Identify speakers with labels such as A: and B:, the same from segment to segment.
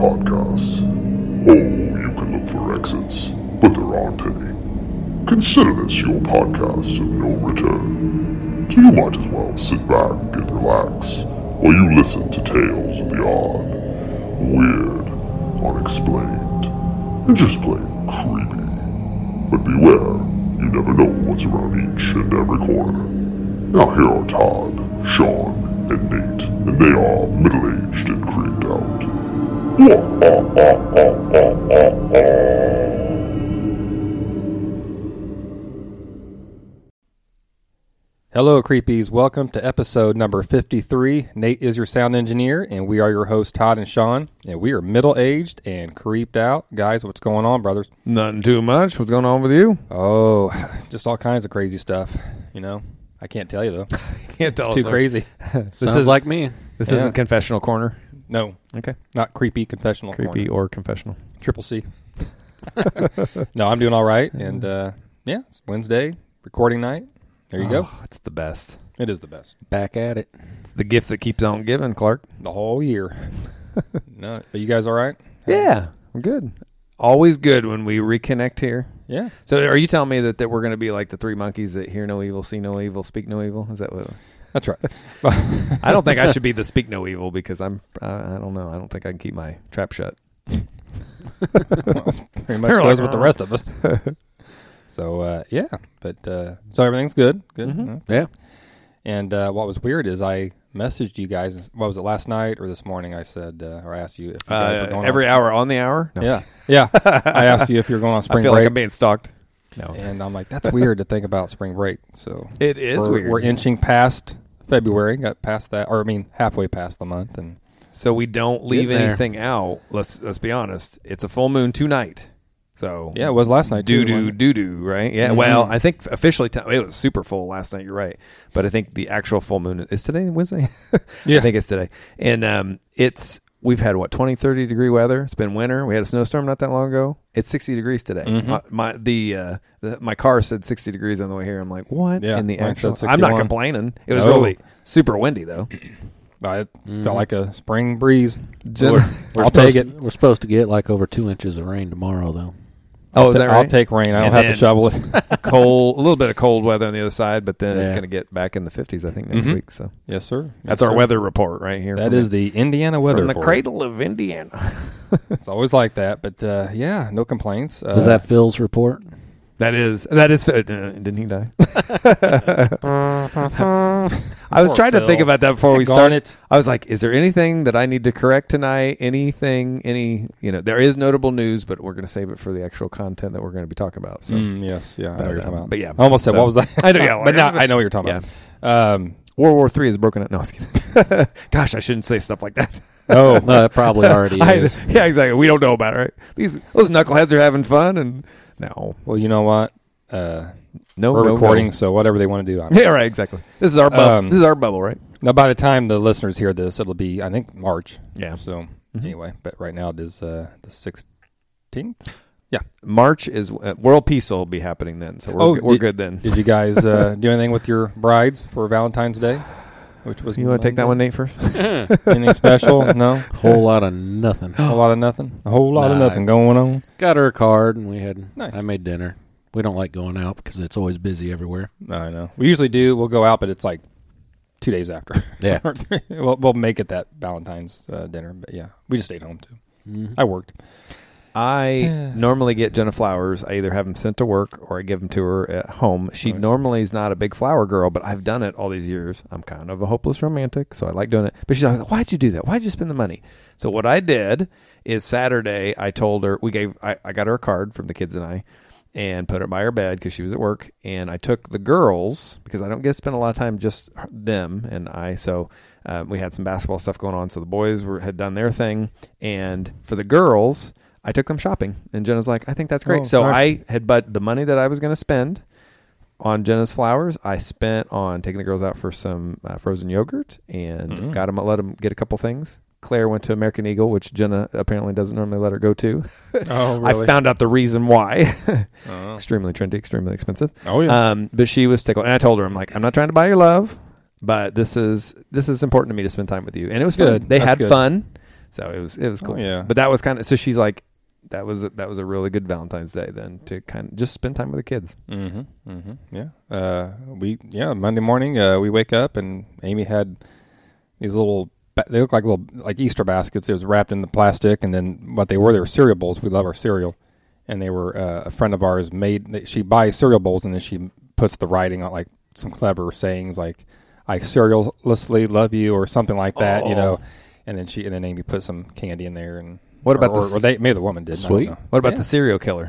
A: podcasts. Oh, you can look for exits, but there aren't any. Consider this your podcast of no return. So you might as well sit back and relax while you listen to tales of the odd, weird, unexplained, and just plain creepy. But beware, you never know what's around each and every corner. Now here are Todd, Sean, and Nate, and they are middle-aged and creeped out.
B: Hello, creepies. Welcome to episode number 53. Nate is your sound engineer, and we are your hosts, Todd and Sean. And we are middle-aged and creeped out. Guys, what's going on, brothers?
C: Nothing too much. What's going on with you?
B: Oh, just all kinds of crazy stuff, you know. I can't tell you, though.
C: Can't tell
B: It's too crazy.
D: Sounds like me.
C: This
B: Yeah.
C: isn't confessional corner.
B: No,
C: Okay.
B: not creepy confessional.
C: Creepy
B: corner.
C: or confessional.
B: Triple C. No, I'm doing all right. And, yeah, it's Wednesday, recording night. There you go.
C: It's the best.
B: It is the best.
D: Back at it.
C: It's the gift that keeps on giving, Clark.
B: The whole year. No, but you guys all right?
C: Yeah, we're good. Always good when we reconnect here.
B: Yeah.
C: So are you telling me that we're going to be like the three monkeys that hear no evil, see no evil, speak no evil? Is that what?
B: That's right.
C: I don't think I should be the speak no evil because I don't know. I don't think I can keep my trap shut.
B: Well, that's pretty much
C: You're
B: goes
C: like,
B: with the rest of us. So, yeah. But, so everything's good. Good.
C: Mhm.
D: Yeah.
B: And what was weird is I messaged you guys, what was it, last night or this morning? I said, or I asked you if you guys were going
C: Every
B: on
C: hour on the hour? No,
B: Yeah. Yeah. I asked you if you're going on spring
C: I feel
B: break.
C: like I'm being stalked. No.
B: And I'm like, that's weird to think about spring break. So
C: It is
B: we're,
C: weird.
B: We're inching past February, got past that, or I mean, halfway past the month. And
C: So we don't leave
D: Getting there.
C: anything out. Let's be honest. It's a full moon tonight. So
B: yeah, it was last night. too, wasn't it?
C: right? Yeah.
B: Mhm.
C: Well, I think officially it was super full last night. You're right, but I think the actual full moon is today. Wednesday.
B: Yeah.
C: I think it's today, and we've had 20, 30 degree weather. It's been winter. We had a snowstorm not that long ago. It's 60 degrees today.
B: Mhm.
C: My car said 60 degrees on the way here. I'm like, what?
B: Yeah,
C: in the
B: mine said
C: actual? I'm not
B: 61.
C: complaining. It was
B: No.
C: really super windy though.
B: It felt like a spring breeze.
C: Jen-
B: I'll take it.
D: We're supposed to get like over 2 inches of rain tomorrow, though.
C: Oh, is that right?
B: I'll take rain. I don't
C: And
B: have to
C: then-
B: shovel it.
C: Cold, a little bit of cold weather on the other side, but then it's
D: Yeah.
C: going to get back in the 50s, I think, next
B: Mhm.
C: week. So
B: Yes, sir.
C: that's
B: Yes,
C: our
B: sir.
C: weather report right here.
B: That is the Indiana weather
C: from the
B: report.
C: cradle of Indiana.
B: It's always like that, but yeah, no complaints.
D: Was that Phil's report?
C: That is. Didn't he die? I was
B: Poor
C: trying to think
B: Phil.
C: about that before we
B: Darn
C: started.
B: it.
C: I was like, is there anything that I need to correct tonight? There is notable news, but we're going to save it for the actual content that we're going to be talking about. So,
B: Yes, yeah, I know what you're talking about.
C: but yeah.
B: I almost said,
C: So-
B: what was that?
C: I know, yeah,
B: but now I know what you're talking about.
C: World War III is broken up. No, I was kidding. Gosh, I shouldn't say stuff like that.
B: Oh,
D: No, it probably already is.
C: Yeah, exactly. We don't know about it, right? Those knuckleheads are having fun, and no,
B: well, you know what?
C: no,
B: We're
C: no,
B: recording,
C: no.
B: so whatever they want to do.
C: Yeah, right. Exactly. This is our bubble. This is our bubble, right?
B: Now, by the time the listeners hear this, it'll be, I think, March.
C: Yeah.
B: So,
C: Mhm.
B: anyway, but right now it is the 16th.
C: March is World Peace will be happening then, so we're good then.
B: Did you guys do anything with your brides for Valentine's Day? Which was
C: You want to take that one, Nate, first?
B: Anything special? No?
D: Whole lot of nothing.
B: A whole lot of nothing? A whole lot of
D: Nah.
B: nothing going on?
D: Got her a card, and we had.
B: Nice.
D: I made dinner. We don't like going out because it's always busy everywhere.
B: I know. We usually do. We'll go out, but it's like 2 days after.
D: Yeah.
B: we'll make it that Valentine's dinner. But yeah, we just stayed home too.
D: Mhm.
B: I worked.
C: I normally get Jenna flowers. I either have them sent to work or I give them to her at home. She
B: Nice.
C: normally is not a big flower girl, but I've done it all these years. I'm kind of a hopeless romantic, so I like doing it. But she's always like, why'd you do that? Why'd you spend the money? So what I did is Saturday, I told her, I got her a card from the kids and I, and put her by her bed because she was at work. And I took the girls, because I don't get to spend a lot of time just them and I. So we had some basketball stuff going on. So the boys had done their thing. And for the girls, I took them shopping. And Jenna's like, I think that's great.
B: Oh,
C: so
B: nice.
C: I had, but the money that I was going to spend on Jenna's flowers, I spent on taking the girls out for some frozen yogurt and let them get a couple things. Claire went to American Eagle, which Jenna apparently doesn't normally let her go to.
B: Oh, really?
C: I found out the reason why.
B: Oh.
C: Extremely trendy, extremely expensive.
B: Oh, yeah.
C: But she was tickled, and I told her, I'm like, I'm not trying to buy your love, but this is important to me to spend time with you, and it was
B: Good.
C: fun. They
B: That's
C: had
B: good.
C: fun. So it was cool.
B: Oh, yeah.
C: But that was kind of, so she's like, that was a really good Valentine's Day then to kind of just spend time with the kids.
B: Yeah. Monday morning we wake up and Amy had these little. They look like little like Easter baskets. It was wrapped in the plastic, and then what they were cereal bowls. We love our cereal, and they were a friend of ours made. She buys cereal bowls, and then she puts the writing on like some clever sayings like "I cereallessly love you" or something like that, you know. And then Amy put some candy in there, and
C: what about
B: or maybe the woman did.
D: Sweet.
B: I don't know.
C: What about the serial killer?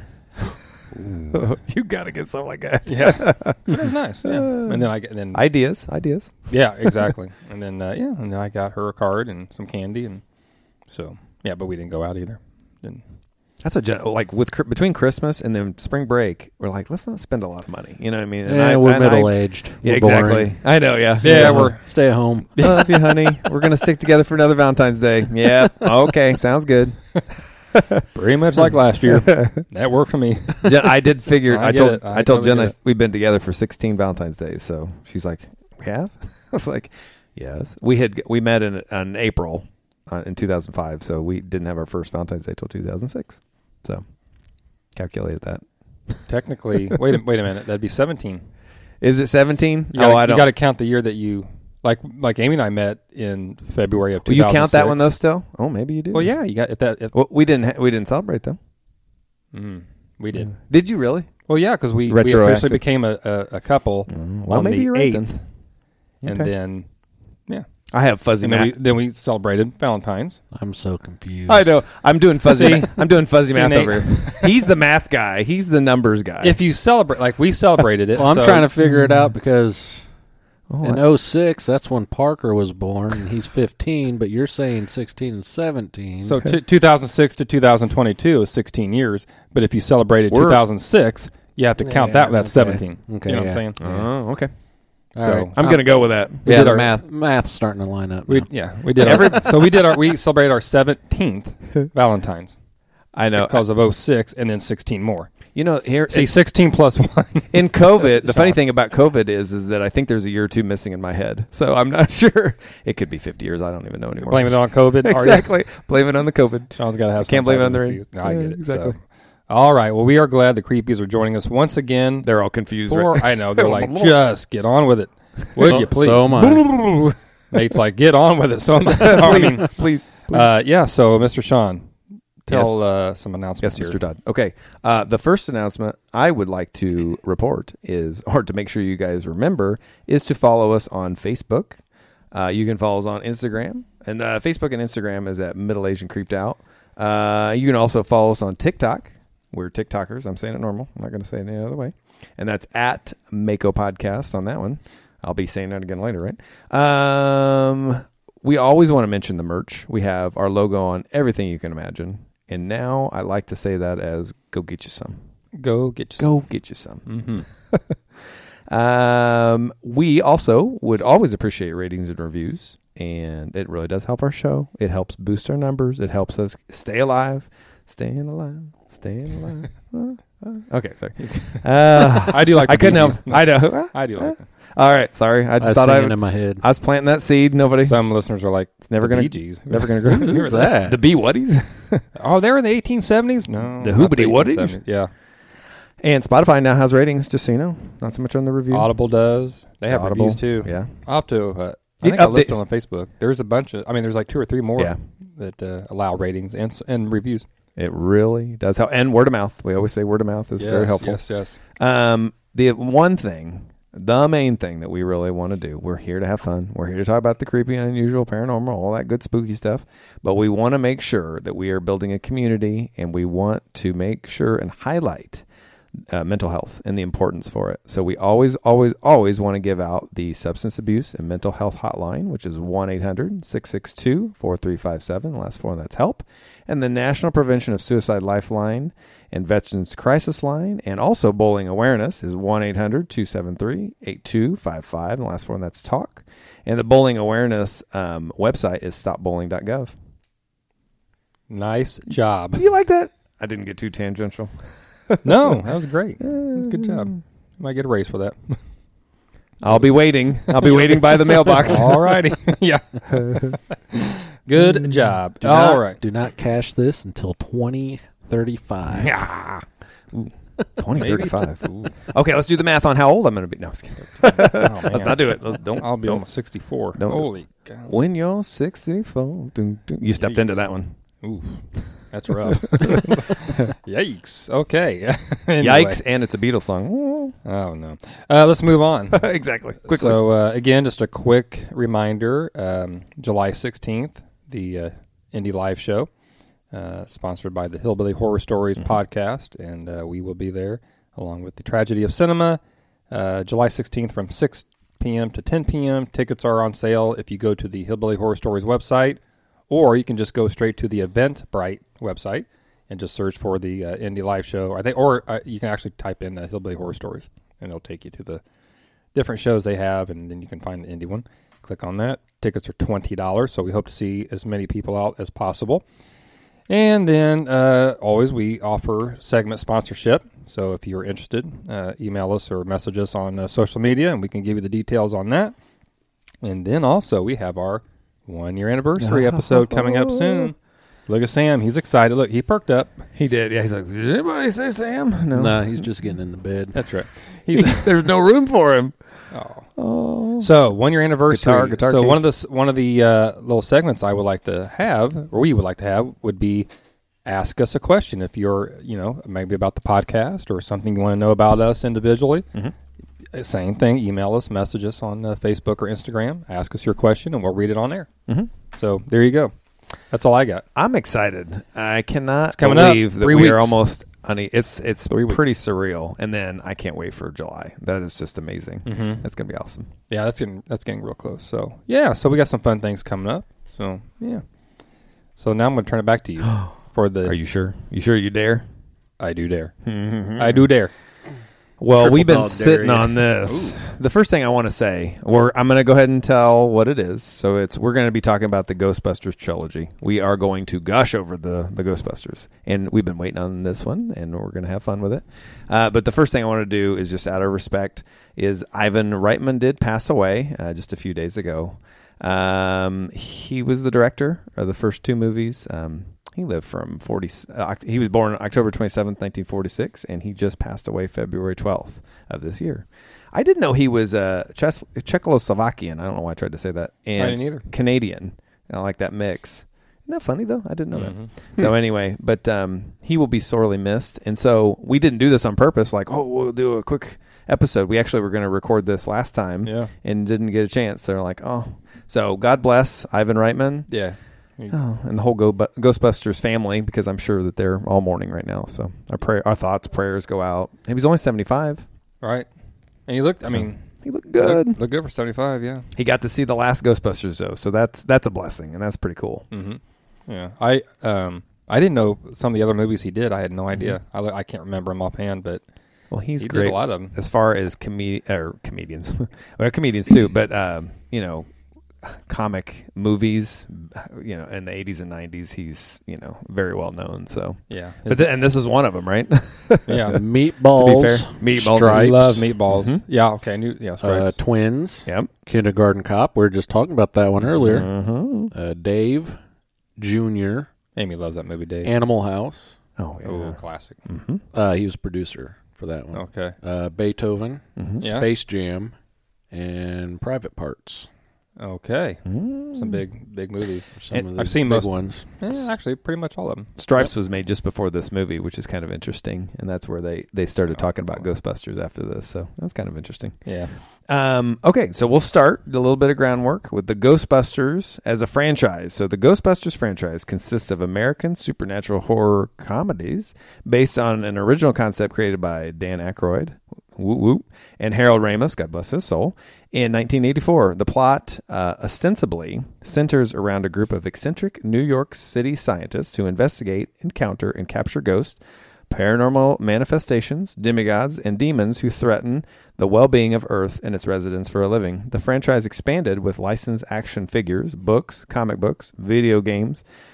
C: You got to get something like that.
B: Yeah, it was nice. Yeah, and then
C: ideas.
B: Yeah, exactly. And then and then I got her a card and some candy, and so yeah, but we didn't go out either.
C: That's like between Christmas and then spring break, we're like, let's not spend a lot of money. You know what I mean?
D: And we're middle aged.
C: Yeah, exactly. I know. Yeah.
B: Yeah, we're
D: stay at home.
C: Love you, honey. We're gonna stick together for another Valentine's Day. Yeah. Okay. Sounds good.
B: pretty much like last year. That worked for me.
C: Jen, I did figure. I told
B: totally
C: Jen
B: get it.
C: we've been together for 16 Valentine's Days. So she's like, "We have?" I was like, "Yes." We met in April in 2005. So we didn't have our first Valentine's Day till 2006. So calculated that.
B: Technically, wait a minute. That'd be 17.
C: Is it 17?
B: I don't.
C: You
B: You got to count the year that you like. Amy and I met in February of
C: Will
B: 2006.
C: you count that one though? Still? Oh, maybe you do.
B: Well, yeah, you got that.
C: Well, we didn't celebrate though.
B: We did.
C: Did you really?
B: Well, yeah, because we
C: Retroactive.
B: officially became a couple
C: Well,
B: on
C: maybe
B: the
C: you're right
B: 8th,
C: then.
B: and
C: Okay.
B: then
C: I have fuzzy
B: and
C: math.
B: then we celebrated Valentine's.
D: I'm so confused.
C: I know. I'm doing fuzzy.
B: See?
C: I'm doing fuzzy
B: See,
C: math
B: Nate?
C: over here. He's the math guy. He's the numbers guy.
B: If you celebrate, like we celebrated it.
D: Well, I'm
B: so-
D: trying to figure it out because
C: Oh,
D: in 06, that's when Parker was born, and he's 15, but you're saying 16 and 17.
B: So 2006 to 2022 is 16 years, but if you celebrated
C: We're-
B: 2006, you have to count
D: Yeah,
B: that's
D: okay.
B: 17.
D: Okay,
B: you know
D: yeah.
B: what I'm saying?
C: Oh, okay.
D: All
B: So
D: right.
C: I'm going to go with that.
B: we
D: yeah,
B: did
D: the
B: our-
D: math's starting to line up.
B: We
D: now.
B: did we celebrated our 17th Valentine's
C: I know.
B: because of 06 and then 16 more.
C: You know, here
B: See, 16 plus 1.
C: in COVID, the funny thing about COVID is that I think there's a year or two missing in my head. So I'm not sure. It could be 50 years. I don't even know anymore.
B: Blame it on COVID. are you?
C: Exactly. Blame it on the COVID.
B: Sean's got to have.
C: Can't
B: some
C: blame it
B: type
C: on the
B: of
C: rain.
B: excuse. No, I
C: Yeah,
B: get it.
C: exactly.
B: So. All right. Well, we are glad the Creepies are joining us once again.
C: They're all confused.
B: For,
C: right?
B: I know. They're like, just get on with it. Would you please?
D: So am I.
B: Nate's like, get on with it. So I mean,
C: please.
B: yeah. So, Mr. Sean, tell some announcements
C: Yes,
B: here.
C: Mr. Dodd. Okay. The first announcement I would like to report or to make sure you guys remember, is to follow us on Facebook. You can follow us on Instagram. And Facebook and Instagram is at Middle Asian Creeped Out. You can also follow us on TikTok. We're TikTokers. I'm saying it normal. I'm not going to say it any other way. And that's at Mako Podcast on that one. I'll be saying that again later, right? We always want to mention the merch. We have our logo on everything you can imagine. And now I like to say that as go get you some.
B: Go get you
C: Go get you some. We also would always appreciate ratings and reviews. And it really does help our show. It helps boost our numbers. It helps us stay alive. Staying alive. Okay, sorry.
B: I do like.
C: I
B: the
C: couldn't
B: Bee
C: help.
B: Gees.
C: I know.
B: I do like that.
C: All right, sorry. I
D: I
C: just
D: was
C: thought
D: singing in my head.
C: I was planting that seed. Nobody.
B: Some listeners are like,
C: It's never
B: the
C: gonna.
B: Bee Gees.
C: Never gonna grow.
D: Who's that?
C: The Bee Whatties.
B: Oh, they were in the 1870s. No,
C: The
B: not
C: Hoobity Whatties?
B: 1870s. Yeah,
C: And Spotify now has ratings. Just so you know, not so much on the review.
B: Audible does. They have
C: Audible,
B: reviews too.
C: Yeah.
B: I'll have to. I
C: You
B: think I
C: update-
B: listed on Facebook. There's a bunch of. I mean, there's like 2 or 3 more
C: Yeah.
B: that allow ratings and reviews.
C: It really does help. And word of mouth. We always say word of mouth is very helpful.
B: Yes.
C: The one thing, the main thing that we really want to do, we're here to have fun. We're here to talk about the creepy and unusual, paranormal, all that good spooky stuff. But we want to make sure that we are building a community, and we want to make sure and highlight mental health and the importance for it. So we always want to give out the substance abuse and mental health hotline, which is 1-800-662-4357. The last 4, that's help. And the National Prevention of Suicide Lifeline and Veterans Crisis Line, and also Bowling Awareness is 1-800-273-8255. The last 4, that's talk. And the Bowling Awareness website is stopbowling.gov.
B: Nice job.
C: You like that? I didn't get too tangential.
B: No, that was great. That was a good job. Might get a raise for that.
C: I'll be waiting. I'll be waiting by the mailbox.
B: All righty. Yeah. Good job. All right.
D: Do not cash this until 2035.
C: Yeah. 2035. Ooh. Okay, let's do the math on how old I'm going to be. No, I was kidding.
B: Oh, man.
C: Let's not do it. Don't.
B: I'll be
C: don't.
B: almost 64.
C: Don't-
B: Holy cow.
C: When you're 64. You stepped into that one.
B: Ooh, that's rough. Yikes. Okay. Anyway.
C: Yikes, and it's a Beatles song.
B: Oh, no. Let's move on.
C: Exactly. Quickly.
B: So, again, just a quick reminder, July 16th, the Indie Live Show, sponsored by the Hillbilly Horror Stories podcast, and we will be there along with the Tragedy of Cinema, July 16th from 6 p.m. to 10 p.m. Tickets are on sale if you go to the Hillbilly Horror Stories website, or you can just go straight to the Eventbrite website and just search for the Indie Live Show. Or you can actually type in Hillbilly Horror Stories, and it'll take you to the different shows they have, and then you can find the indie one. Click on that. Tickets are $20, so we hope to see as many people out as possible. And then, always, we offer segment sponsorship. So if you're interested, email us or message us on social media, and we can give you the details on that. And then also, we have our 1-year anniversary episode coming up soon. Look at Sam. He's excited. Look, he perked up.
C: He did. Yeah, he's like, did anybody say Sam? No.
D: Nah, he's just getting in the bed.
B: That's right.
C: There's no room for him.
B: Oh. So 1-year anniversary.
C: Guitar
B: so
C: case.
B: one of the little segments I would like to have, or we would like to have, would be ask us a question. If you're, maybe about the podcast or something you want to know about us individually. Mm-hmm. Same thing. Email us, message us on Facebook or Instagram. Ask us your question, and we'll read it on air.
C: Mm-hmm.
B: So there you go. That's all I got.
C: I'm excited. I cannot
B: coming
C: believe
B: up.
C: that
B: 3
C: we are
B: weeks.
C: almost. It's
B: 3 weeks.
C: pretty surreal, and then I can't wait for July. That is just amazing.
B: Mm-hmm.
C: That's gonna be awesome.
B: Yeah, that's getting real close. So yeah, so we got some fun things coming up. So yeah. So now I'm going to turn it back to you for the.
C: Are you sure? You sure you dare?
B: I do dare. I do dare.
C: Well,
D: Triple
C: we've been
D: dog
C: sitting
D: dare, yeah.
C: on this. The first thing I want to say, I'm going to go ahead and tell what it is. So we're going to be talking about the Ghostbusters trilogy. We are going to gush over the Ghostbusters, and we've been waiting on this one, and we're going to have fun with it. But the first thing I want to do is just out of respect is Ivan Reitman did pass away just a few days ago. He was the director of the first two movies. He lived from he was born October 27th, 1946, and he just passed away February 12th of this year. I didn't know he was Czechoslovakian. I don't know why I tried to say that. And
B: I didn't either.
C: Canadian. I like that mix. Isn't that funny, though? I didn't know
B: Mm-hmm.
C: that. So anyway, but he will be sorely missed. And so we didn't do this on purpose, like, we'll do a quick episode. We actually were going to record this last time and didn't get a chance. So they're like, So God bless Ivan Reitman.
B: Yeah.
C: And the whole Ghostbusters family, because I'm sure that they're all mourning right now. So our thoughts, prayers go out. He was only 75.
B: Right. And he looked,
C: he looked good.
B: Looked good for 75, yeah.
C: He got to see the last Ghostbusters, though. So that's a blessing, and that's pretty cool.
B: Mm-hmm. Yeah. I didn't know some of the other movies he did. I had no idea. I can't remember them offhand, but
C: Well, he
B: great.
C: did
B: a lot of them.
C: as far as comedians. Well, comedians too, but comic movies, in the 80s and 90s, he's very well known. So
B: Yeah.
C: but and this is one of them, right?
B: Yeah.
D: Meatballs.
C: To be fair, Meatballs.
D: Stripes.
B: I love meatballs.
C: Mm-hmm.
B: Yeah, okay. I knew, Stripes.
D: Twins.
C: Yep.
D: Kindergarten Cop. We were just talking about that one earlier.
C: Mm-hmm.
D: Dave Jr.
B: Amy loves that movie, Dave.
D: Animal House.
C: Oh, yeah.
B: Oh, classic.
C: Mm-hmm.
D: He was producer for that one.
B: Okay.
D: Beethoven.
C: Mm-hmm.
B: Yeah.
D: Space Jam. And Private Parts.
B: Okay. Some big movies.
D: Some of the
B: I've seen
D: big
B: most
D: ones.
B: Actually, pretty much all of them.
C: Stripes was made just before this movie, which is kind of interesting, and that's where they started talking about Ghostbusters after this. So that's kind of interesting.
B: Yeah.
C: Okay, so we'll start a little bit of groundwork with the Ghostbusters as a franchise. So the Ghostbusters franchise consists of American supernatural horror comedies based on an original concept created by Dan Aykroyd, woo woo, and Harold Ramis, God bless his soul, in 1984. The plot ostensibly centers around a group of eccentric New York City scientists who investigate, encounter, and capture ghosts, paranormal manifestations, demigods, and demons who threaten the well-being of Earth and its residents for a living. The franchise expanded with licensed action figures, books, comic books, video games,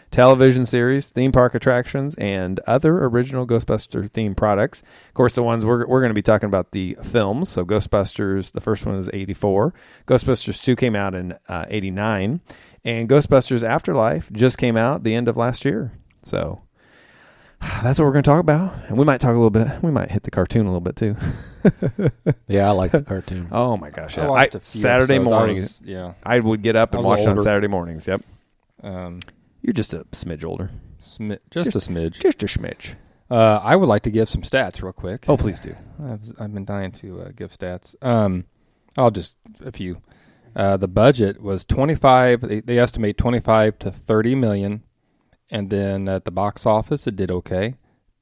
C: television series, theme park attractions, and other original Ghostbuster themed products. Of course, the ones we're going to be talking about the films. So Ghostbusters, the first one is 84. Ghostbusters 2 came out in 89. And Ghostbusters Afterlife just came out the end of last year. So that's what we're going to talk about. And we might talk a little bit. We might hit the cartoon a little bit too.
D: Yeah, I like the cartoon.
C: Oh my gosh!
B: I
C: Yeah.
B: watched a few
C: Saturday
B: episodes.
C: mornings. I would get up and
B: I was
C: watch it on
B: older.
C: Saturday mornings. Yep.
B: Um,
C: You're just a smidge older.
B: just a smidge.
C: Just a smidge.
B: I would like to give some stats real quick.
C: Oh, please do.
B: I've been dying to give stats. I'll just a few. The budget was 25. They estimate 25 to 30 million, and then at the box office, it did okay,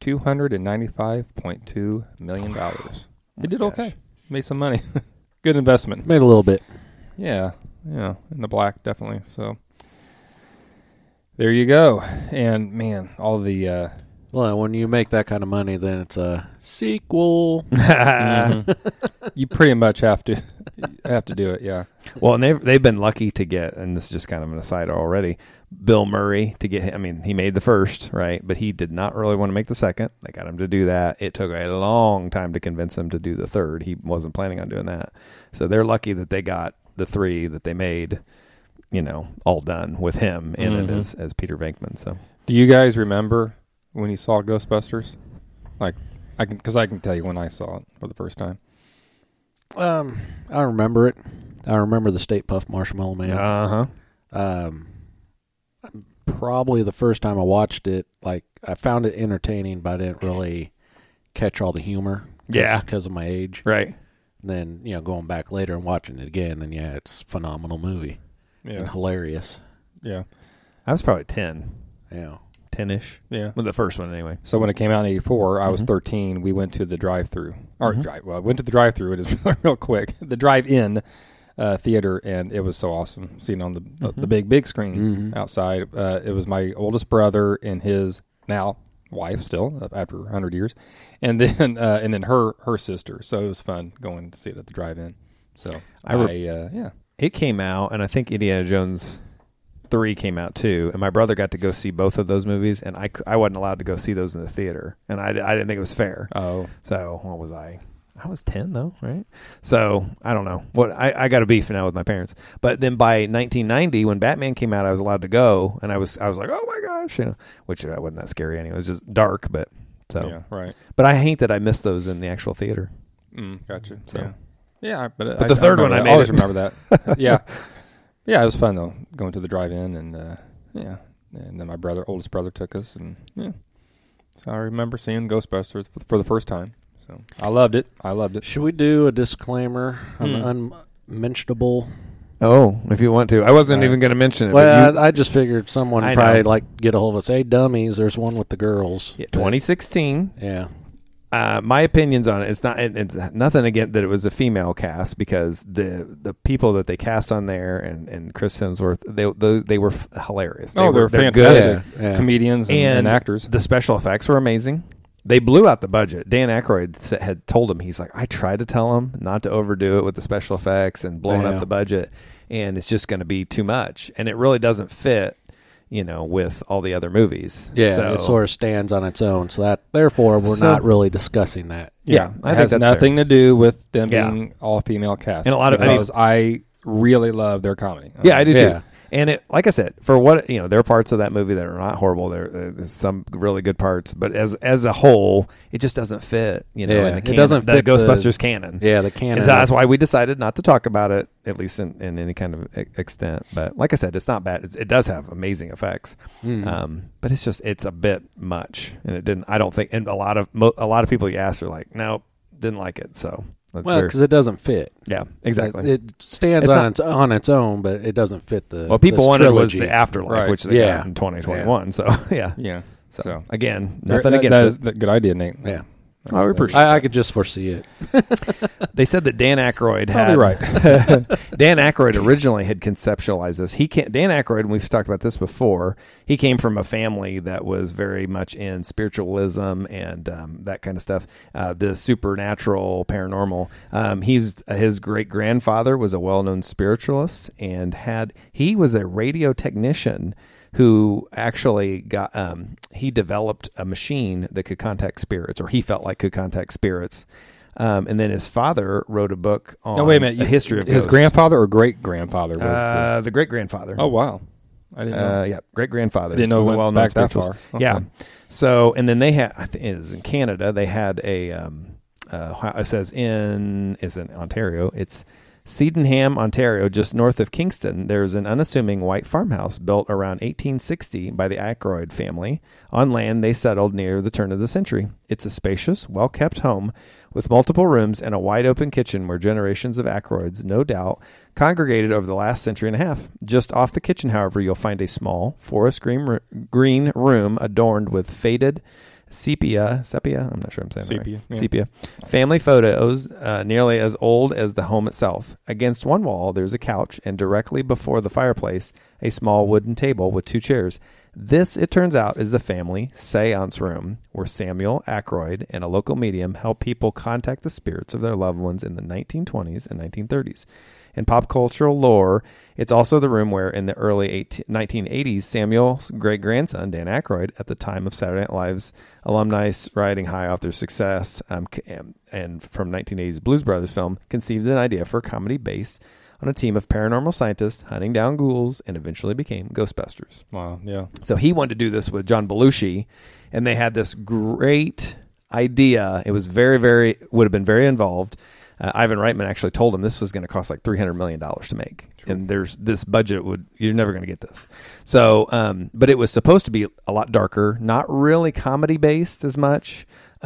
B: $295.2 million. It did okay. Made some money. Good investment.
D: Made a little bit.
B: Yeah, in the black definitely. So there you go. And man, all the
D: Well, when you make that kind of money, then it's a sequel.
B: you pretty much have to do it. Yeah.
C: Well, and they've been lucky to get, and this is just kind of an aside already, Bill Murray to get. I mean, he made the first, right? But he did not really want to make the second. They got him to do that. It took a long time to convince him to do the third. He wasn't planning on doing that. So they're lucky that they got the three that they made, all done with him in it as Peter Venkman. So,
B: Do you guys remember when you saw Ghostbusters? Like, I can tell you when I saw it for the first time.
D: I remember it. I remember the Stay Puft Marshmallow Man. Probably the first time I watched it, like I found it entertaining, but I didn't really catch all the humor.
C: Yeah.
D: Because of my age.
C: right.
D: And then, going back later and watching it again, then it's a phenomenal movie. And
B: Yeah.
D: hilarious.
B: Yeah.
C: I was probably 10,
D: Yeah.
C: 10-ish.
B: Yeah.
C: Well, the first one anyway.
B: So when it came out in 84, I was 13. We went to the drive-through. Went to the drive-through. It is real quick. The drive-in theater, and it was so awesome seeing on the big screen outside. It was my oldest brother and his now wife, still after 100 years, and then her sister. So it was fun going to see it at the drive-in. So
C: It came out, and I think Indiana Jones 3 came out too, and my brother got to go see both of those movies, and I wasn't allowed to go see those in the theater, and I didn't think it was fair.
B: Oh.
C: So what was I? I was 10 though, right? So I don't know. I got a beef now with my parents. But then by 1990, when Batman came out, I was allowed to go, and I was like, oh my gosh, which wasn't that scary anyway. It was just dark, but so
B: Yeah, right.
C: But I hate that I missed those in the actual theater.
B: Gotcha.
C: So.
B: Yeah, but
C: the third one I made
B: always
C: it.
B: remember that. Yeah. Yeah, it was fun though, going to the drive-in, and and then my oldest brother took us, and so I remember seeing Ghostbusters for the first time. So I loved it.
D: Should we do a disclaimer on the unmentionable?
C: Oh, if you want to. I wasn't even going to mention it.
D: Well,
C: but
D: I just figured someone
C: I
D: probably
C: know.
D: get a hold of us. Hey, dummies, there's one with the girls.
C: 2016.
D: Yeah.
C: My opinions on it, it's nothing against that it was a female cast, because the people that they cast on there and Chris Hemsworth, they were hilarious.
B: They're fantastic
C: good.
D: Yeah.
B: comedians and actors.
C: The special effects were amazing. They blew out the budget. Dan Aykroyd had told him, he's like, I tried to tell him not to overdo it with the special effects and blowing up the budget, and it's just going to be too much, and it really doesn't fit, with all the other movies.
D: Yeah,
C: so,
D: it sort of stands on its own. So therefore, we're not really discussing that.
C: Yeah,
B: it
C: I think
B: has
C: that's
B: nothing
C: fair.
B: to do with them being all female cast.
C: And a lot of-
B: because I really love their comedy.
C: Yeah, I do
D: Yeah.
C: too. And it, like I said, for what there are parts of that movie that are not horrible. There's some really good parts, but as a whole, it just doesn't fit. In the
D: it
C: canon,
D: doesn't
C: the
D: fit
C: Ghostbusters canon.
D: Yeah, the canon.
C: And so that's why we decided not to talk about it, at least in any kind of extent. But like I said, it's not bad. It does have amazing effects, but it's a bit much, and it didn't. I don't think, and a lot of people you ask are like, no, didn't like it. So.
D: Well, because it doesn't fit.
C: Yeah, exactly.
D: It stands on its own, but it doesn't fit the.
C: What people
D: this
C: wanted was
D: trilogy.
C: the afterlife,
B: Right.
C: which they got in 2021. So yeah.
B: Yeah.
C: So again, nothing against
B: that
C: it.
B: is a good idea, Nate.
D: Yeah.
C: Oh, we appreciate
D: I could just foresee it.
C: They said that Dan Aykroyd had
B: Probably right.
C: Dan Aykroyd originally had conceptualized this. Dan Aykroyd, and we've talked about this before, he came from a family that was very much in spiritualism and that kind of stuff, the supernatural, paranormal. His great grandfather was a well-known spiritualist, and he was a radio technician who actually got he developed a machine that could contact spirits, or he felt like could contact spirits. And then his father wrote a book on
B: wait a minute.
C: the history of
B: his
C: ghosts.
B: grandfather or great grandfather was
C: The great grandfather.
B: Oh wow, I didn't know.
C: Yeah, great grandfather.
B: I didn't know it went back that far. Okay.
C: Yeah. So, and then they had, I think it was in Canada, they had a, it says it's in Ontario. It's Sydenham, Ontario, just north of Kingston. There's an unassuming white farmhouse built around 1860 by the Ackroyd family on land they settled near the turn of the century. It's a spacious, well-kept home with multiple rooms and a wide-open kitchen where generations of Ackroyds, no doubt, congregated over the last century and a half. Just off the kitchen, however, you'll find a small forest green room adorned with faded sepia. I'm not sure I'm saying that right.
B: Yeah.
C: Sepia. Family photos, nearly as old as the home itself. Against one wall, there's a couch, and directly before the fireplace, a small wooden table with 2 chairs. This, it turns out, is the family seance room where Samuel Ackroyd and a local medium help people contact the spirits of their loved ones in the 1920s and 1930s. In pop cultural lore, it's also the room where, in the early 1980s, Samuel's great-grandson, Dan Aykroyd, at the time of Saturday Night Live's alumni riding high off their success, and from 1980's Blues Brothers film, conceived an idea for a comedy based on a team of paranormal scientists hunting down ghouls, and eventually became Ghostbusters.
B: Wow, yeah.
C: So he wanted to do this with John Belushi, and they had this great idea. It was would have been very involved. Ivan Reitman actually told him this was going to cost like $300 million to make. True. And there's this budget you're never going to get this. So, but it was supposed to be a lot darker, not really comedy based as much.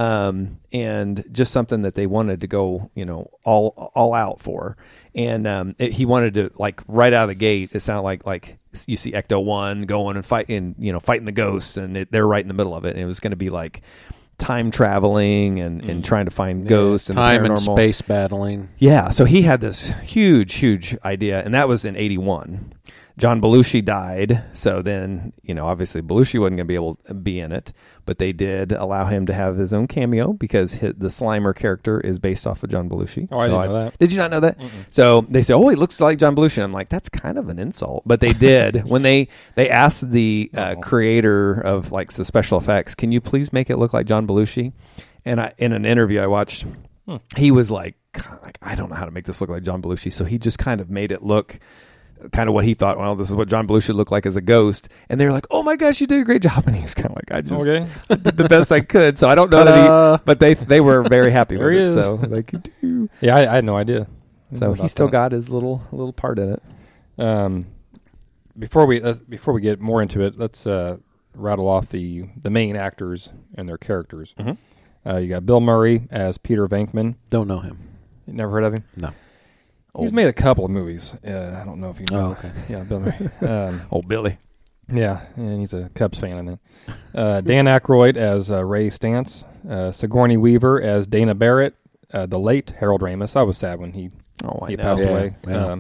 C: And just something that they wanted to go, all out for. And, he wanted to, like, right out of the gate, it sounded like you see Ecto-1 going and fighting the ghosts, and they're right in the middle of it. And it was going to be like time traveling and trying to find ghosts and
D: time
C: the paranormal.
D: and space battling.
C: Yeah, so he had this huge idea, and that was in 1981. John Belushi died, so then, obviously Belushi wasn't going to be able to be in it, but they did allow him to have his own cameo because the Slimer character is based off of John Belushi.
B: Oh, I didn't know that.
C: Did you not know that?
B: Mm-mm.
C: So they say, he looks like John Belushi. I'm like, that's kind of an insult. But they did. When they asked the creator of, like, the special effects, can you please make it look like John Belushi? And in an interview I watched, he was like, I don't know how to make this look like John Belushi. So he just kind of made it look kind of what he thought, this is what John Belushi looked like as a ghost. And they were like, oh my gosh, you did a great job. And he was kind of like, I did the best I could. So I don't know that but they were very happy with it. So like,
B: yeah, I had no idea.
C: So he still got his little part in it.
B: Before we get more into it, let's rattle off the main actors and their characters.
C: Mm-hmm.
B: You got Bill Murray as Peter Venkman.
D: Don't know him.
B: You never heard of him?
D: No.
B: He's made a couple of movies. I don't know if you know.
D: Oh, okay.
B: Yeah, Bill Murray.
C: Old Billy.
B: Yeah, and he's a Cubs fan, I think. Dan Aykroyd as Ray Stantz. Sigourney Weaver as Dana Barrett. The late Harold Ramis. I was sad when he passed away.
D: Yeah.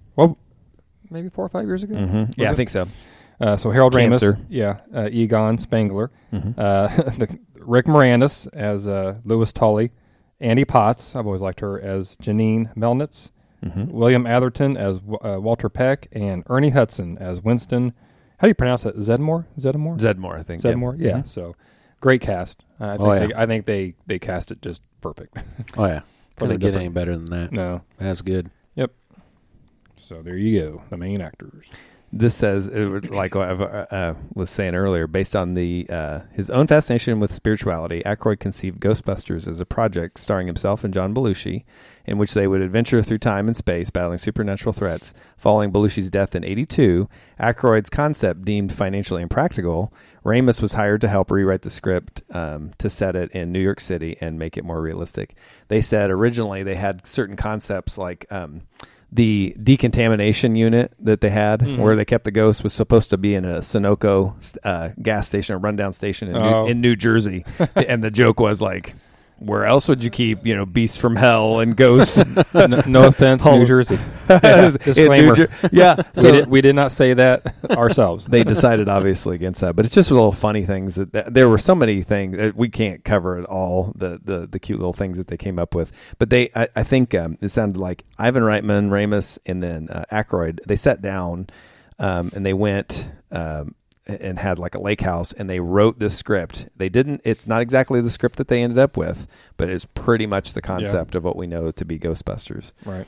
B: Maybe 4 or 5 years ago?
C: Mm-hmm. Yeah, I think so.
B: So Harold
C: Cancer.
B: Ramis. Yeah. Egon Spengler.
C: Mm-hmm.
B: Rick Moranis as Louis Tully. Andy Potts. I've always liked her as Janine Melnitz. Mm-hmm. William Atherton as Walter Peck, and Ernie Hudson as Winston. How do you pronounce that? Zedmore,
C: I think.
B: Zedmore. Yeah.
C: Mm-hmm.
B: So great cast. I think they cast it just perfect.
D: Oh yeah, couldn't get any better than that.
B: No,
D: that's good.
B: Yep. So there you go, the main actors.
C: This says, like I was saying earlier, based on his own fascination with spirituality, Aykroyd conceived Ghostbusters as a project starring himself and John Belushi, in which they would adventure through time and space, battling supernatural threats. Following Belushi's death in 1982, Aykroyd's concept deemed financially impractical, Ramis was hired to help rewrite the script to set it in New York City and make it more realistic. They said originally they had certain concepts like the decontamination unit that they had where they kept the ghost was supposed to be in a Sunoco gas station, a rundown station in New Jersey. And the joke was like, where else would you keep, beasts from hell and ghosts?
B: No offense, New Jersey. Disclaimer.
C: So
B: we did not say that ourselves.
C: They decided obviously against that, but it's just little funny things that there were so many things that we can't cover at all. The cute little things that they came up with, but I think it sounded like Ivan Reitman, Ramis, and then Aykroyd. They sat down and they went. and had like a lake house, and they wrote this script. They didn't. It's not exactly the script that they ended up with, but it's pretty much the concept of what we know to be Ghostbusters.
B: Right.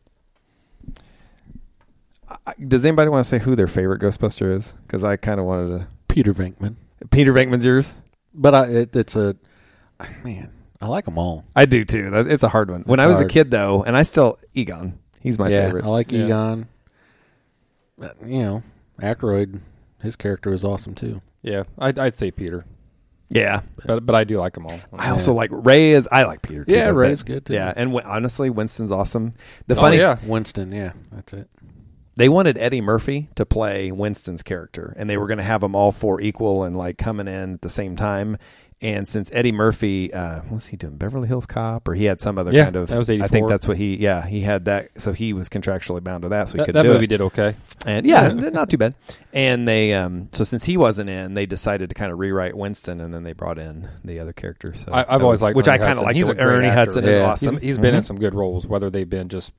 C: Does anybody want to say who their favorite Ghostbuster is? Because I kind of wanted to.
D: Peter Venkman.
C: Peter Venkman's yours?
D: But it's a man. I like them all.
C: I do too. It's a hard one. When I was a kid, though, and I still Egon. He's my favorite.
D: I like Egon. But, Aykroyd, his character was awesome too.
B: Yeah, I'd say Peter.
C: Yeah,
B: but I do like them all.
C: I also like Ray. I like Peter too.
D: Yeah, Ray's good too.
C: Yeah, and honestly, Winston's awesome. The
D: Winston. Yeah, that's it.
C: They wanted Eddie Murphy to play Winston's character, and they were going to have them all four equal and like coming in at the same time. And since Eddie Murphy, what's he doing? Beverly Hills Cop, or he had some other kind of.
B: That was 84.
C: I think that's what he had that. So he was contractually bound to that. So he couldn't
B: that
C: do
B: movie
C: it.
B: did okay.
C: And not too bad. And they, so since he wasn't in, they decided to kind of rewrite Winston, and then they brought in the other characters. So
B: I've always liked,
C: which
B: Ernie
C: I kind of
B: Hudson.
C: like.
B: He's a great
C: Ernie
B: actor.
C: Hudson is awesome.
B: He's been in some good roles, whether they've been just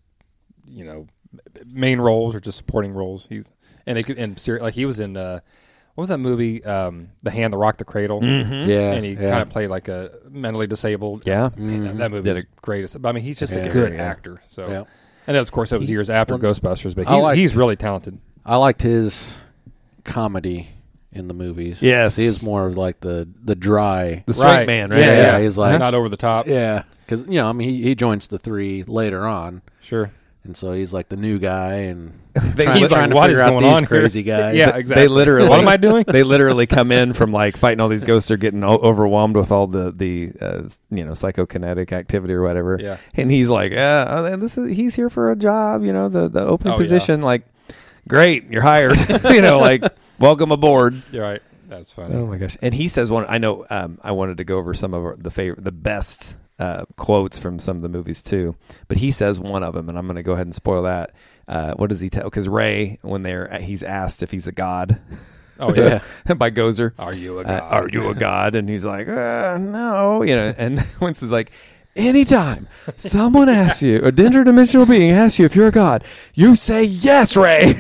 B: main roles or just supporting roles. He was in what was that movie? The Hand That Rocked the Cradle.
C: Mm-hmm.
D: Yeah,
B: and he kind of played like a mentally disabled.
C: Yeah,
B: man, that movie is great. But I mean, he's just a good actor. So, and then, of course, that was years after Ghostbusters. But he's really talented.
D: I liked his comedy in the movies.
C: Yes,
D: he is more of like the dry,
C: the straight man, right?
D: Yeah, he's like
B: not over the top.
D: Yeah, because he joins the three later on.
B: Sure.
D: And so he's like the new guy, and
B: he's
D: trying to
B: what
D: figure
B: is
D: out
B: going
D: these
B: on
D: crazy
B: here?
D: guys.
B: Yeah, exactly.
C: They literally,
B: what am I doing?
C: They literally come in from like fighting all these ghosts. They're getting overwhelmed with all the psychokinetic activity or whatever.
B: Yeah.
C: And he's like, he's here for a job. The open position.
B: Yeah.
C: Like, great, you're hired. Like, welcome aboard.
B: You're right. That's funny.
C: Oh my gosh! And he says one. I know. I wanted to go over some of the best quotes from some of the movies too, but he says one of them, and I'm going to go ahead and spoil that. What does he tell? Because Ray, when he's asked if he's a god.
B: Oh yeah,
C: by Gozer.
B: Are you a god?
C: Are you a god? And he's like, no. And Winston's like, anytime someone asks you, a interdimensional being asks you if you're a god, you say yes, Ray.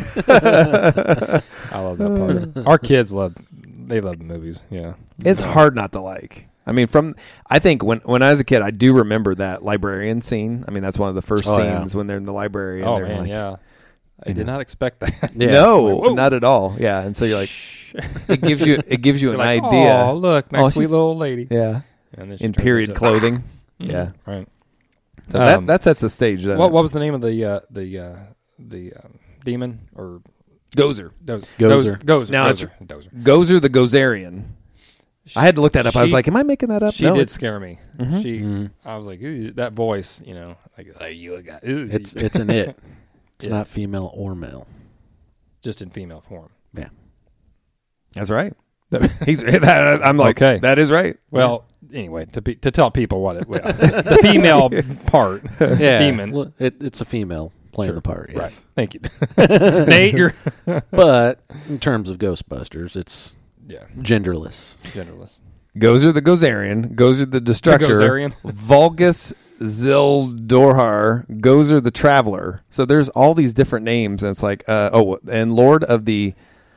B: I love that part. Our kids love the movies. Yeah,
C: it's hard not to like. I mean, I think when I was a kid, I do remember that librarian scene. I mean, that's one of the first scenes when they're in the library. And they're like,
B: yeah. I did not expect that.
C: Yeah. No, not at all. Yeah, and so you're like, it gives you an idea.
B: Oh, look, nice sweet little old lady.
C: Yeah,
B: and then
C: in period clothing. Yeah,
B: right.
C: So that sets the stage.
B: What was the name of the demon or
C: Gozer?
B: Gozer.
C: Now it's Gozer the Gozerian. I had to look that up. I was like, "Am I making that up?"
B: She did scare me. Mm-hmm. I was like, that voice, like, are you a guy?
D: It's an it. It's not female or male.
B: Just in female form.
D: Yeah,
C: that's right. I'm like, okay. That is right.
B: Well, anyway, to tell people what the female part, demon.
D: Well, it's a female playing the part. Yes.
B: Right. Thank you, Nate.
D: But in terms of Ghostbusters, it's genderless.
C: Gozer the Gozerian, Gozer the Destructor, Vulgus Zildorhar, Gozer the Traveler. So there's all these different names, and it's like, and Lord of the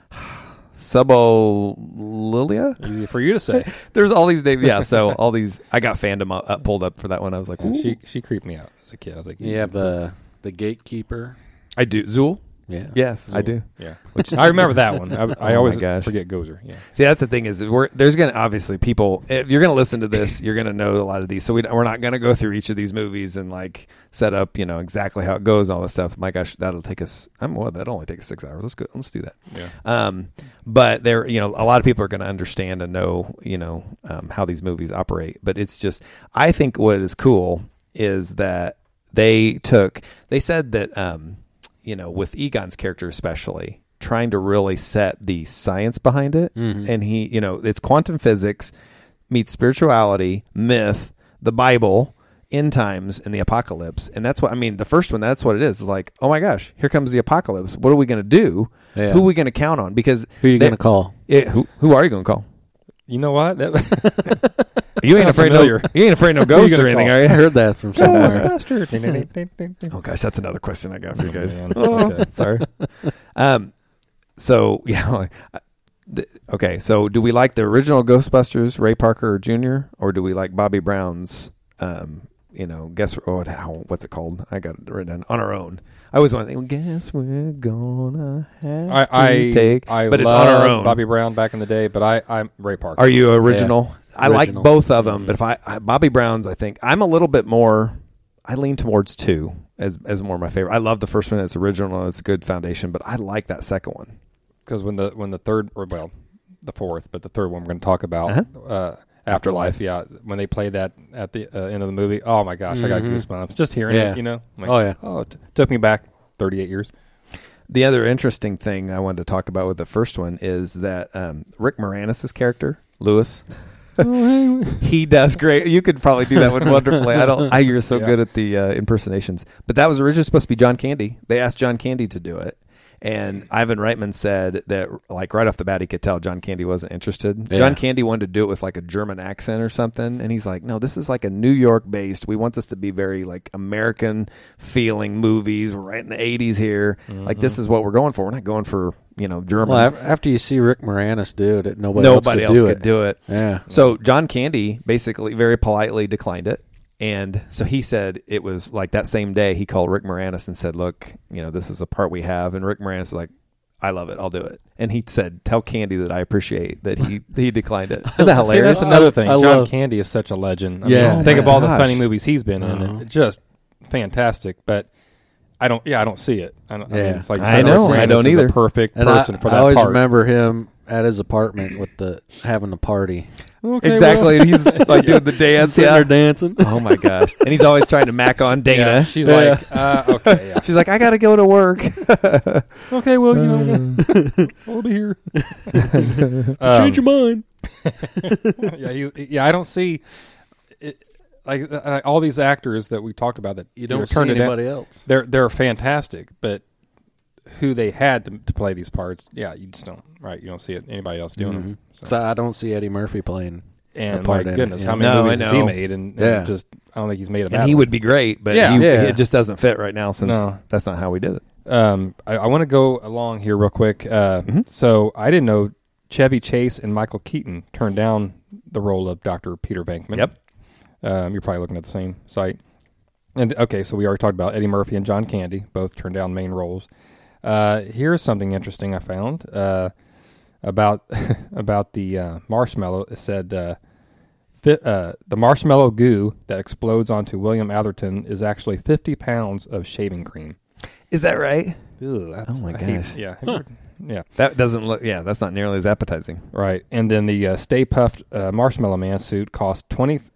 C: Subolilia?
B: Easy for you to say.
C: There's all these names. Yeah, so all these. I got fandom pulled up for that one. I was like,
B: she creeped me out as a kid. I was like,
D: you have the Gatekeeper.
C: I do. Zool?
D: Yeah.
C: Yes,
B: Zool.
C: I do.
B: Yeah. I remember that one. I always forget Gozer. Yeah.
C: See, that's the thing is there's going to obviously people, if you're going to listen to this, you're going to know a lot of these. So we're not going to go through each of these movies and like set up, exactly how it goes and all this stuff. My gosh, that'll take us, that'll only take us 6 hours. Let's do that.
B: Yeah.
C: But there, a lot of people are going to understand and know, how these movies operate. But it's just, I think what is cool is that they said that, with Egon's character especially, trying to really set the science behind it. Mm-hmm. And he, it's quantum physics meets spirituality, myth, the Bible, end times, and the apocalypse. And that's what, the first one, that's what it is. It's like, oh my gosh, here comes the apocalypse. What are we going to do? Yeah. Who are we going to count on? Because
D: who are you going to call?
C: Who are you going to call?
B: You know what?
C: You ain't afraid no ghosts or anything, are you?
D: I heard that from somewhere.
C: Oh gosh, that's another question I got for you guys.
B: Okay.
C: Sorry. So yeah, Okay, so do we like the original Ghostbusters, Ray Parker Jr., or do we like Bobby Brown's? What's it called? I got it written down. On Our Own. I always want to think, guess we're gonna have to take.
B: I
C: but
B: love
C: it's On Our Own.
B: Bobby Brown back in the day, but I'm Ray Parker.
C: Are you original?
D: Yeah.
C: I like
D: Original.
C: both of them, but if I Bobby Brown's, I think I'm a little bit more. I lean towards 2 as more my favorite. I love the first one; it's original, it's a good foundation, but I like that second one.
B: Because when the third, or well, the fourth, but the third one we're going to talk about, Afterlife. Yeah, when they played that at the end of the movie, oh my gosh, I got goosebumps just hearing it. I'm like, it took me back 38 years.
C: The other interesting thing I wanted to talk about with the first one is that Rick Moranis' character, Lewis, he does great. You could probably do that one wonderfully. You're so good at the impersonations. But that was originally supposed to be John Candy. They asked John Candy to do it. And Ivan Reitman said that, like, right off the bat, he could tell John Candy wasn't interested. Yeah. John Candy wanted to do it with, like, a German accent or something. And he's like, no, this is, like, a New York-based. We want this to be very, like, American-feeling movies. We're right in the 80s here. Mm-hmm. Like, this is what we're going for. We're not going for, German.
D: Well, after you see Rick Moranis do it, nobody else could do it.
C: Yeah. So John Candy basically very politely declined it. And so he said it was like that same day he called Rick Moranis and said, look, this is a part we have. And Rick Moranis was like, I love it. I'll do it. And he said, tell Candy that I appreciate that he declined it. Isn't that hilarious?
B: See, that's another thing. John Candy is such a legend. I mean, think of all the funny movies he's been in. It's just fantastic. But I don't see it. I mean, it's like
C: I don't either.
B: A perfect person for that
D: I always
B: part.
D: remember him at his apartment with having the party.
C: Okay, exactly. And he's like doing the dance.
D: Sitting there dancing.
C: Oh my gosh. And he's always trying to mac on Dana.
B: Yeah, she's like, okay. Yeah.
C: She's like, I got to go to work.
B: Okay, well, I'll be here.
D: Change your mind.
B: I don't see it, like all these actors that we talked about that
D: you don't see anybody else.
B: They're fantastic, but who they had to play these parts, you just don't. Right, you don't see anybody else doing them.
D: So I don't see Eddie Murphy playing.
B: And my goodness, how many movies has he made? And just I don't think he's made a bad
C: And he
B: one.
C: would be great, but it just doesn't fit right now since that's not how we did it.
B: I want to go along here real quick. So I didn't know Chevy Chase and Michael Keaton turned down the role of Dr. Peter Venkman.
C: Yep.
B: You're probably looking at the same site. And okay, so we already talked about Eddie Murphy and John Candy, both turned down main roles. Here's something interesting I found about the marshmallow. It said the marshmallow goo that explodes onto William Atherton is actually 50 pounds of shaving cream.
C: Is that right?
B: Ew,
C: oh my gosh!
B: Yeah.
C: That doesn't look. Yeah, that's not nearly as appetizing.
B: Right, and then the Stay Puft Marshmallow Man suit cost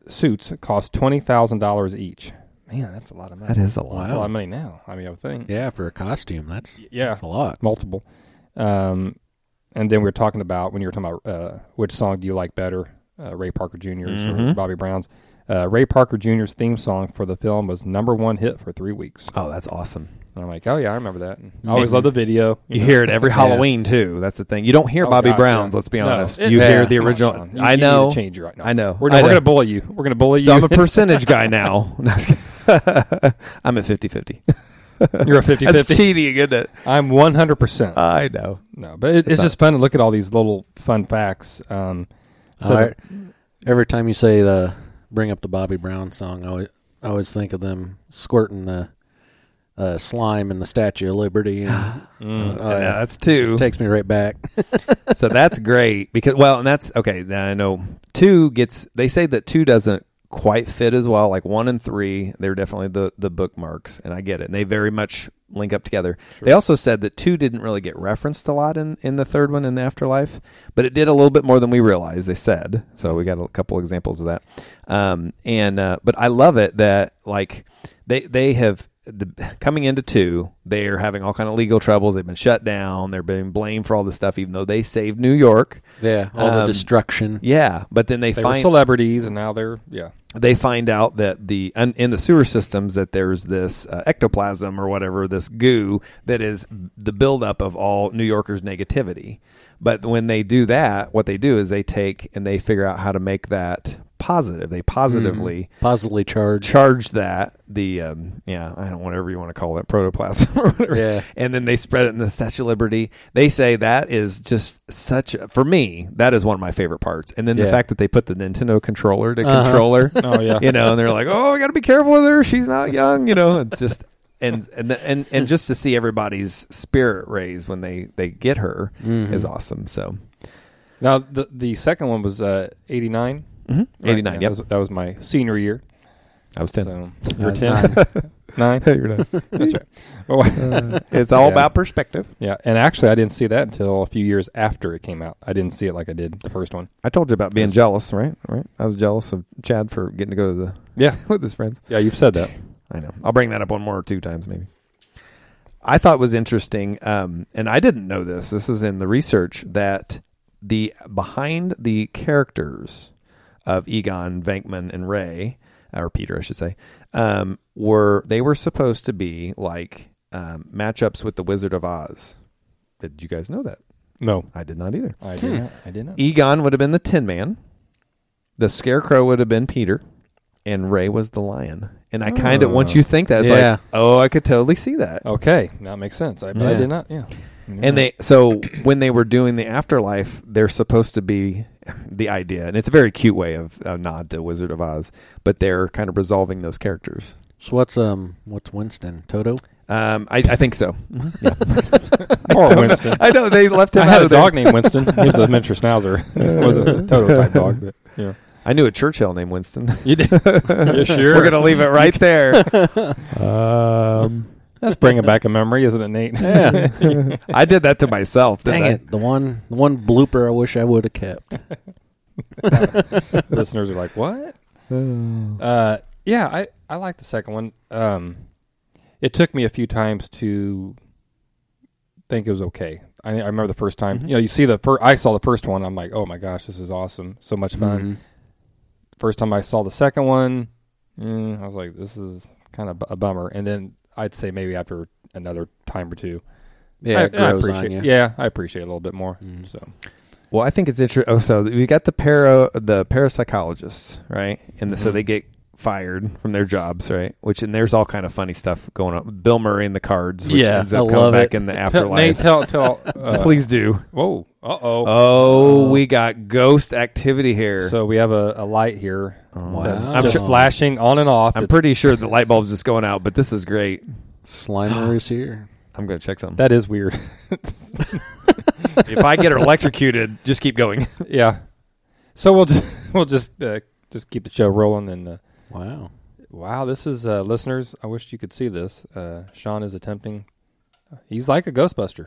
B: $20,000 each. Man, that's a lot of money.
C: That is a lot.
B: That's a lot of money now. I mean, I would think.
D: Yeah, for a costume, that's a lot.
B: Multiple. And then we were talking about, when you were talking about which song do you like better, Ray Parker Jr.'s or Bobby Brown's. Ray Parker Jr.'s theme song for the film was #1 hit for 3 weeks.
C: Oh, that's awesome.
B: And I'm like, oh, yeah, I remember that. And I always love the video.
C: You hear it every Halloween, too. That's the thing. You don't hear Bobby Brown's, let's be honest. You hear the original.
B: I
C: know.
B: You need to change you right now.
C: I know.
B: We're going to bully you. We're going to bully you.
C: So I'm a percentage guy now. I'm at 50-50.
B: You're a 50-50.
C: That's cheating, isn't it?
B: I'm 100%.
C: I know.
B: No, but it's just fun to look at all these little fun facts.
D: Every time you say bring up the Bobby Brown song, I always think of them squirting the slime in the Statue of Liberty. And,
C: that's two.
D: It takes me right back.
C: So that's great because and that's okay. Now I know 2 gets. They say that 2 doesn't quite fit as well. Like 1 and 3, they're definitely the bookmarks, and I get it. And they very much link up together. Sure. They also said that 2 didn't really get referenced a lot in the third one in the Afterlife, but it did a little bit more than we realized. They said so. We got a couple examples of that. But I love it that like they have. Coming into 2, they are having all kind of legal troubles. They've been shut down. They're being blamed for all this stuff, even though they saved New York.
D: Yeah, all the destruction.
C: Yeah, but then they
B: were celebrities, and now they're
C: They find out that in the sewer systems that there's this ectoplasm or whatever, this goo that is the buildup of all New Yorkers' negativity. But when they do that, what they do is they take and they figure out how to make that positive. They positively
D: Positively charged.
C: charge that I don't know, whatever you want to call it, protoplasm or whatever.
D: Yeah.
C: And then they spread it in the Statue of Liberty. They say that is just for me, that is one of my favorite parts. And then the fact that they put the Nintendo controller to controller,
B: Oh yeah.
C: and they're like, oh, we got to be careful with her. She's not young, it's just, and just to see everybody's spirit raised when they get her is awesome. So
B: Now the second one was 89.
C: 89.
B: Yeah,
C: Yep.
B: that was my senior year.
C: I was 10.
B: So
D: I
B: you're
D: was
B: 10. 9.
C: You're 9.
B: That's right. Well,
C: It's all
B: Yeah.
C: about perspective.
B: yeah, and actually, I didn't see that until a few years after it came out. I didn't see it like I did the first one.
C: I told you about being jealous, right? I was jealous of Chad for getting to go to
B: Yeah,
C: with his friends.
B: yeah, you've said that.
C: I know. I'll bring that up one more or two times maybe. I thought it was interesting, and I didn't know this. This is in the research that behind the characters of Egon, Venkman, and Ray, or Peter, I should say, were supposed to be like matchups with the Wizard of Oz. Did you guys know that?
B: No,
C: I did not either.
B: I did not. I did not.
C: Egon would have been the Tin Man. The Scarecrow would have been Peter, and Ray was the Lion. And I kind of, once you think that, it's
D: Yeah.
C: like, oh, I could totally see that.
B: Okay, now it makes sense. I
D: Yeah.
B: did not. Yeah.
C: And so when they were doing the afterlife, they're supposed to be the idea, and it's a very cute way of a nod to Wizard of Oz, but they're kind of resolving those characters.
D: So what's Winston? Toto?
C: I think so. Yeah.
B: Poor Winston.
C: I know they left him
B: I
C: out
B: had a
C: of there.
B: dog named Winston. He was a miniature schnauzer. It wasn't a Toto type dog, but yeah.
C: I knew a Churchill named Winston.
B: You did. Yeah, sure.
C: We're gonna leave it right there.
B: That's bringing back a memory, isn't it, Nate?
D: Yeah.
C: I did that to myself. Didn't
D: Dang
C: I?
D: it. The one blooper I wish I would have kept.
B: Listeners are like, what? Yeah, I like the second one. It took me a few times to think it was okay. I remember the first time. You see I saw the first one. I'm like, oh my gosh, this is awesome, so much fun.
D: Mm-hmm.
B: First time I saw the second one, I was like, this is kind of a bummer. And then I'd say maybe after another time or two,
D: Yeah, it
B: I
D: grows
B: appreciate.
D: on you.
B: Yeah, I appreciate it a little bit more. So
C: Well, I think it's interesting. Oh, so we got the parapsychologists, right? And so they get fired from their jobs, right? And there's all kind of funny stuff going on. Bill Murray in the Cards, which ends up
D: I
C: coming
D: love
C: back
D: it.
C: in the
B: Nate,
C: afterlife.
B: tell.
C: Please do.
B: Whoa. Uh-oh.
C: Oh, we got ghost activity here.
B: So we have a light here that's
D: Wow.
B: just flashing on and off.
C: I'm
B: It's-
C: pretty sure the light bulb's just going out, but this is great.
D: Slimer is here.
C: I'm going to check something.
B: That is weird.
C: If I get electrocuted, just keep going.
B: Yeah. So we'll just keep the show rolling. And
D: Wow.
B: this is listeners. I wish you could see this. Sean is attempting. He's like a Ghostbuster.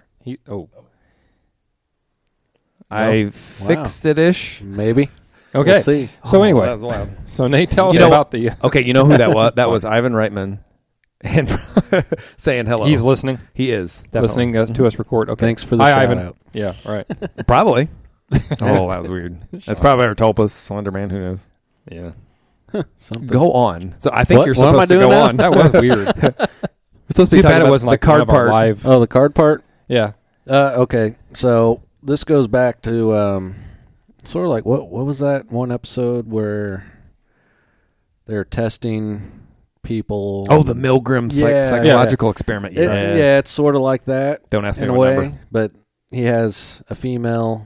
C: I fixed it-ish.
D: Maybe.
B: Okay.
D: We'll see.
B: So anyway,
C: that was wild.
B: so Nate, tell us
C: You know-
B: about the.
C: Okay, you know who that was? That was Ivan Reitman, and saying hello.
B: He's listening.
C: He is definitely.
B: Listening to us record. Okay.
D: Thanks for the
B: Hi,
D: shout
B: Ivan.
D: out.
B: Yeah. All right.
C: Probably. Oh, that was weird. That's probably our Tulpas, Slender Man. Who knows?
B: Yeah.
D: Something.
C: Go on. So I think
D: What?
C: you're
D: What am I
C: supposed to
D: doing
C: go
D: now?
C: on.
B: That was weird.
C: We're supposed to be
B: Too
C: talking
B: bad it
C: about
B: wasn't
C: the
B: like
C: card
B: one of our
C: part.
B: live.
D: Oh, the card part?
B: Yeah.
D: Okay. So this goes back to sort of like what was that one episode where they're testing people?
C: Oh, the Milgram
D: Yeah.
C: psychological experiment.
D: It-
C: Yes.
D: yeah, it's sort of like that
C: Don't ask me
D: in a
C: what
D: way,
C: number.
D: but he has a female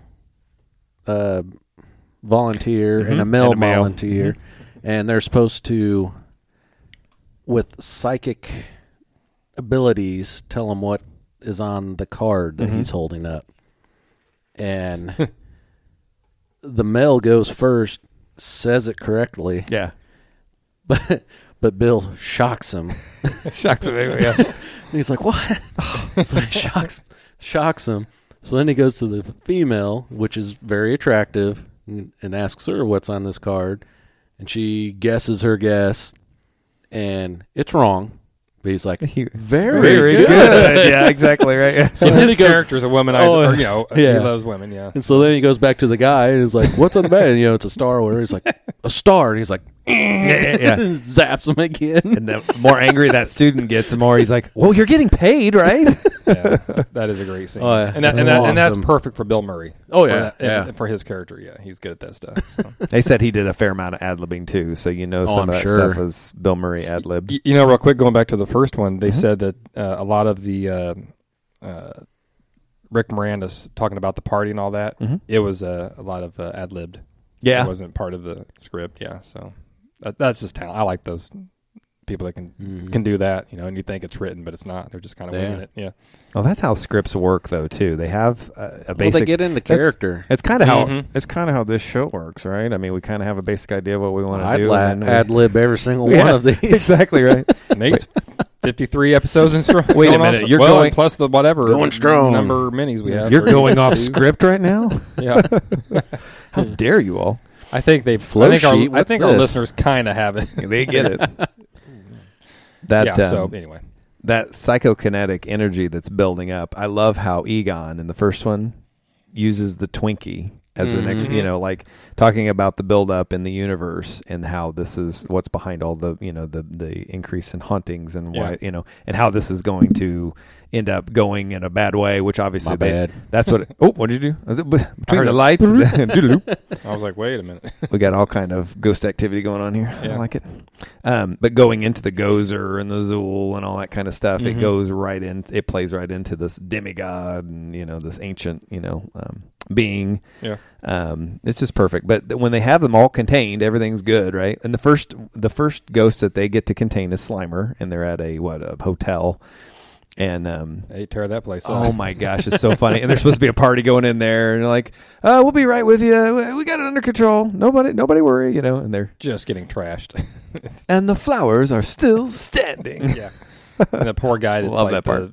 D: volunteer and a male
C: And a male.
D: volunteer, and they're supposed to, with psychic abilities, tell him what is on the card that he's holding up. And the male goes first, says it correctly,
C: Yeah.
D: but Bill shocks him.
C: Shocks me. Yeah.
D: And he's like, "What?" So he shocks him. So then he goes to the female, which is very attractive, and asks her what's on this card, and she guesses her guess, and it's wrong. But he's like, very good.
C: Yeah, exactly right. Yeah.
B: So his character's a womanizer,
D: Oh,
B: he
D: yeah.
B: loves women, yeah.
D: And so then he goes back to the guy and he's like, "What's on the bag?" And, it's a star or whatever. He's like, "A star." And he's like,
C: Yeah.
D: zaps him again.
C: And the more angry that student gets, the more he's like, well, you're getting paid, right?
B: Yeah, that is a great scene.
D: Oh, yeah.
B: and
D: That's
B: that's
D: awesome.
B: perfect for Bill Murray.
D: Oh,
B: For
D: yeah,
B: that-
D: yeah.
B: and for his character, yeah, he's good at that stuff. So.
C: They said he did a fair amount of ad-libbing too, so some
D: I'm
C: of that
D: sure.
C: stuff was Bill Murray ad-libbed.
B: You know, real quick, going back to the first one, they
C: Mm-hmm.
B: said that a lot of the Rick Moranis talking about the party and all that, it was a lot of ad-libbed.
C: Yeah.
B: It wasn't part of the script, yeah. So that's just talent. I like those people that can do that, you know, and you think it's written, but it's not. They're just kind of winging it, yeah.
C: Well, that's how scripts work, though. Too, they have a basic.
D: Well, they get into character.
C: It's kind of how
B: Mhm.
C: it's kind of how this show works, right? I mean, we kind of have a basic idea of what we want to
D: I'd
C: do. and then we-
D: ad lib every single
C: Yeah,
D: one of these.
C: exactly right.
B: Nate's 53 episodes in strong.
C: Wait a
B: going on
C: minute,
B: so-
C: you're
B: well,
C: going-
B: and plus the whatever
D: Going strong.
B: number of minis we have.
C: You're
B: for
C: going off
B: two.
C: script right now.
B: Yeah,
C: How dare you all?
B: I think they.
D: Flow
B: I think
D: sheet,
B: I
D: what's
B: think our
D: this?
B: listeners kind of have it.
C: They get it. That
B: yeah. So anyway,
C: that psychokinetic energy that's building up. I love how Egon in the first one uses the Twinkie as an like talking about the buildup in the universe and how this is what's behind all the the increase in hauntings and why and how this is going to end up going in a bad way, which obviously
D: My bad.
C: that's what what did you do between
B: heard
C: the
B: it.
C: lights
B: I was like, wait a minute.
C: we got all kind of ghost activity going on here. I
B: Yeah.
C: like it. But going into the Gozer and the Zool and all that kind of stuff, it goes right in. It plays right into this demigod and this ancient being.
B: Yeah.
C: It's just perfect. But when they have them all contained, everything's good, right? And the first ghost that they get to contain is Slimer, and they're at a hotel. And
B: They tear that place
C: oh
B: up.
C: my gosh, it's so funny. And there's supposed to be a party going in there, and they're like, we'll be right with you. We got it under control. Nobody worry, And they're
B: Just getting trashed.
C: and the flowers are still standing.
B: Yeah. And the poor guy that's
C: Love
B: like
C: that part.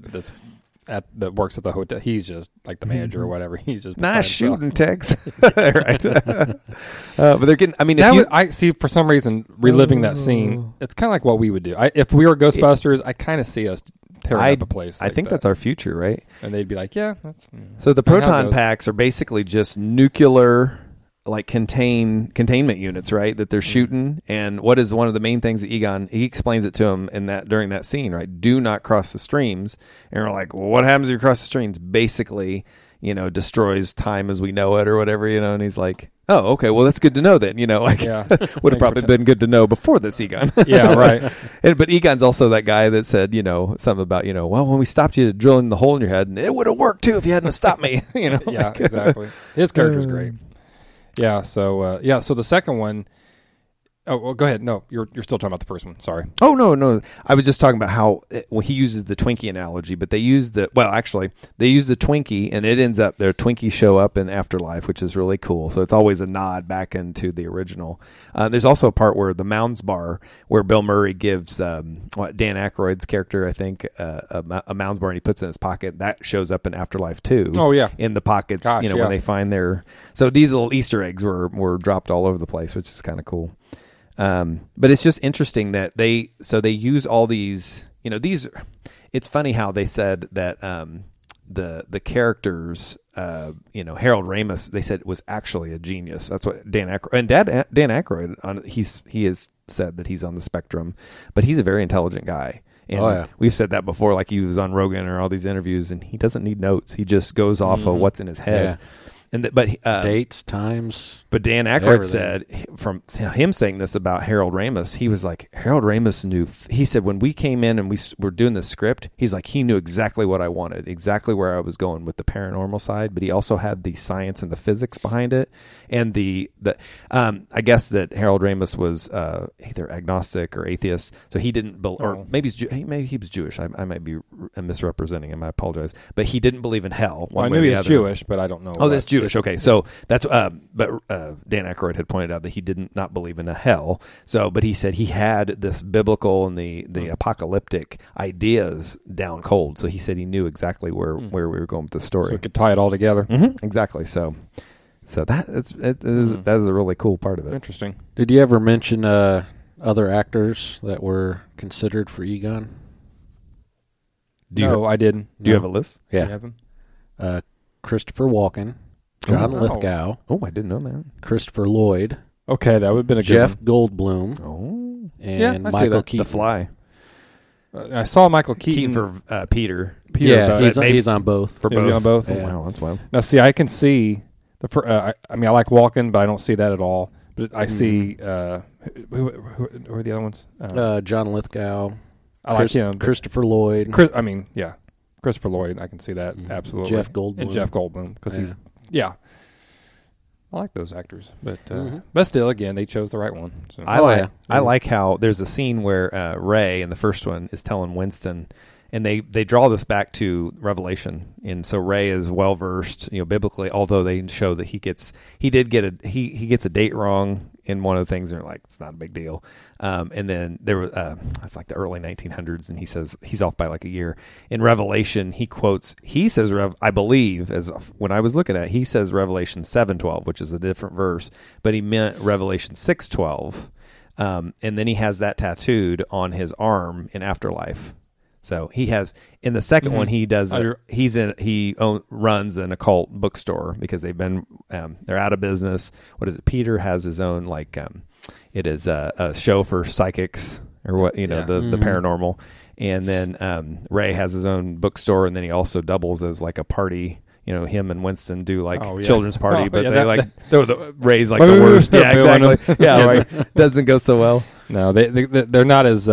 B: that works at the hotel. He's just like the manager or whatever. He's just
C: Nice
B: beside himself.
C: shooting, Tex. Right. But they're getting. I mean, if
B: That
C: you,
B: would, I see for some reason reliving that scene. It's kind of like what we would do. If we were Ghostbusters, I kind of see us tearing up a place.
C: I
B: like
C: think
B: that.
C: that's our future, right?
B: And they'd be like, yeah. That's,
C: So the
B: how it
C: proton
B: goes.
C: packs are basically just nuclear, like containment units, right? That they're shooting. And what is one of the main things that Egon he explains it to him during that scene, right? Do not cross the streams. And we're like, well, what happens if you cross the streams? Basically, destroys time as we know it or whatever, And he's like, oh, okay, well, that's good to know then, like
B: Yeah.
C: would have
B: Thanks
C: probably
B: for
C: been good to know before this, Egon.
B: Yeah, right.
C: But Egon's also that guy that said, something about, well, when we stopped you drilling the hole in your head, and it would have worked too if you hadn't have stopped me,
B: Yeah, exactly. His character's great. Yeah. So So the second one. Oh, well, go ahead. No, you're still talking about the first one. Sorry.
C: Oh, no. I was just talking about how he uses the Twinkie analogy, but they use they use the Twinkie, and it ends up, their Twinkies show up in Afterlife, which is really cool. So it's always a nod back into the original. There's also a part where the Mounds Bar, where Bill Murray gives Dan Aykroyd's character, I think, a Mounds Bar, and he puts it in his pocket. That shows up in Afterlife too.
B: Oh, yeah.
C: In the pockets,
B: Gosh,
C: when they find their. So these little Easter eggs were dropped all over the place, which is kind of cool. But it's just interesting that they use all these, it's funny how they said that, the characters, Harold Ramis, they said was actually a genius. That's what Dan Aykroyd, and Dan Aykroyd, he has said that he's on the spectrum, but he's a very intelligent guy. And we've said that before, like he was on Rogan or all these interviews, and he doesn't need notes. He just goes off of what's in his head.
D: Yeah.
C: And
D: Dates, times.
C: But Dan Aykroyd said, from him saying this about Harold Ramis, he was like, Harold Ramis knew. He said when we came in and we were doing the script, he's like, he knew exactly what I wanted, exactly where I was going with the paranormal side. But he also had the science and the physics behind it, and I guess that Harold Ramis was either agnostic or atheist, so he didn't, or maybe he was Jewish. I might be misrepresenting him. I apologize, but he didn't believe in hell.
B: Well, I knew he was Jewish, but I don't know.
C: Oh, that's Jewish. Okay, so that's but Dan Aykroyd had pointed out that he didn't not believe in a hell. So, but he said he had this biblical and the apocalyptic ideas down cold. So he said he knew exactly where we were going with the story.
B: So we could tie it all together.
C: Mm-hmm, exactly. So that is a really cool part of it.
B: Interesting.
D: Did you ever mention other actors that were considered for Egon?
B: I didn't.
C: Do you have a list?
B: Do you
D: Yeah.
B: have him?
D: Christopher Walken, John
B: Oh.
D: Lithgow,
C: Oh, I didn't know that.
D: Christopher Lloyd,
B: Okay, that would have been a
D: Jeff
B: good
D: Goldblum
C: Oh,
D: and
B: Yeah, I see
D: Michael
B: that.
D: Keaton.
C: The Fly.
B: one. I saw Michael
C: Keaton
B: Keaton,
C: for Peter.
B: Peter,
D: Yeah,
B: but
D: he's on both.
C: For
B: Is he
C: both.
B: on both?
C: Oh,
D: Yeah.
C: wow, that's wild.
B: now see, I can see I mean, I like Walken, but I don't see that at all. But I see who are the other ones?
D: John Lithgow.
B: I like him. but
D: Christopher Lloyd.
B: I mean, yeah, Christopher Lloyd. I can see that absolutely.
D: Jeff Goldblum.
B: And Jeff Goldblum because
D: Yeah.
B: he's I like those actors, but still, again, they chose the right one. So.
C: I like how there's a scene where Ray in the first one is telling Winston, and they draw this back to Revelation, and so Ray is well versed, biblically. Although they show that he gets a date wrong in one of the things, and they're like, it's not a big deal. And then there was it's like the early 1900s, and he says he's off by like a year. In Revelation, he says I believe, as when I was looking at it, he says Revelation 7:12, which is a different verse, but he meant Revelation 6:12. And then he has that tattooed on his arm in Afterlife. So he has in the second one he does runs an occult bookstore because they're out of business. What is it? Peter has his own it is a show for psychics or what the paranormal, and then Ray has his own bookstore, and then he also doubles as like a party. Him and Winston do children's party, but Ray's like the worst. Yeah, exactly. Yeah, right. Doesn't go so well.
B: No, they're not as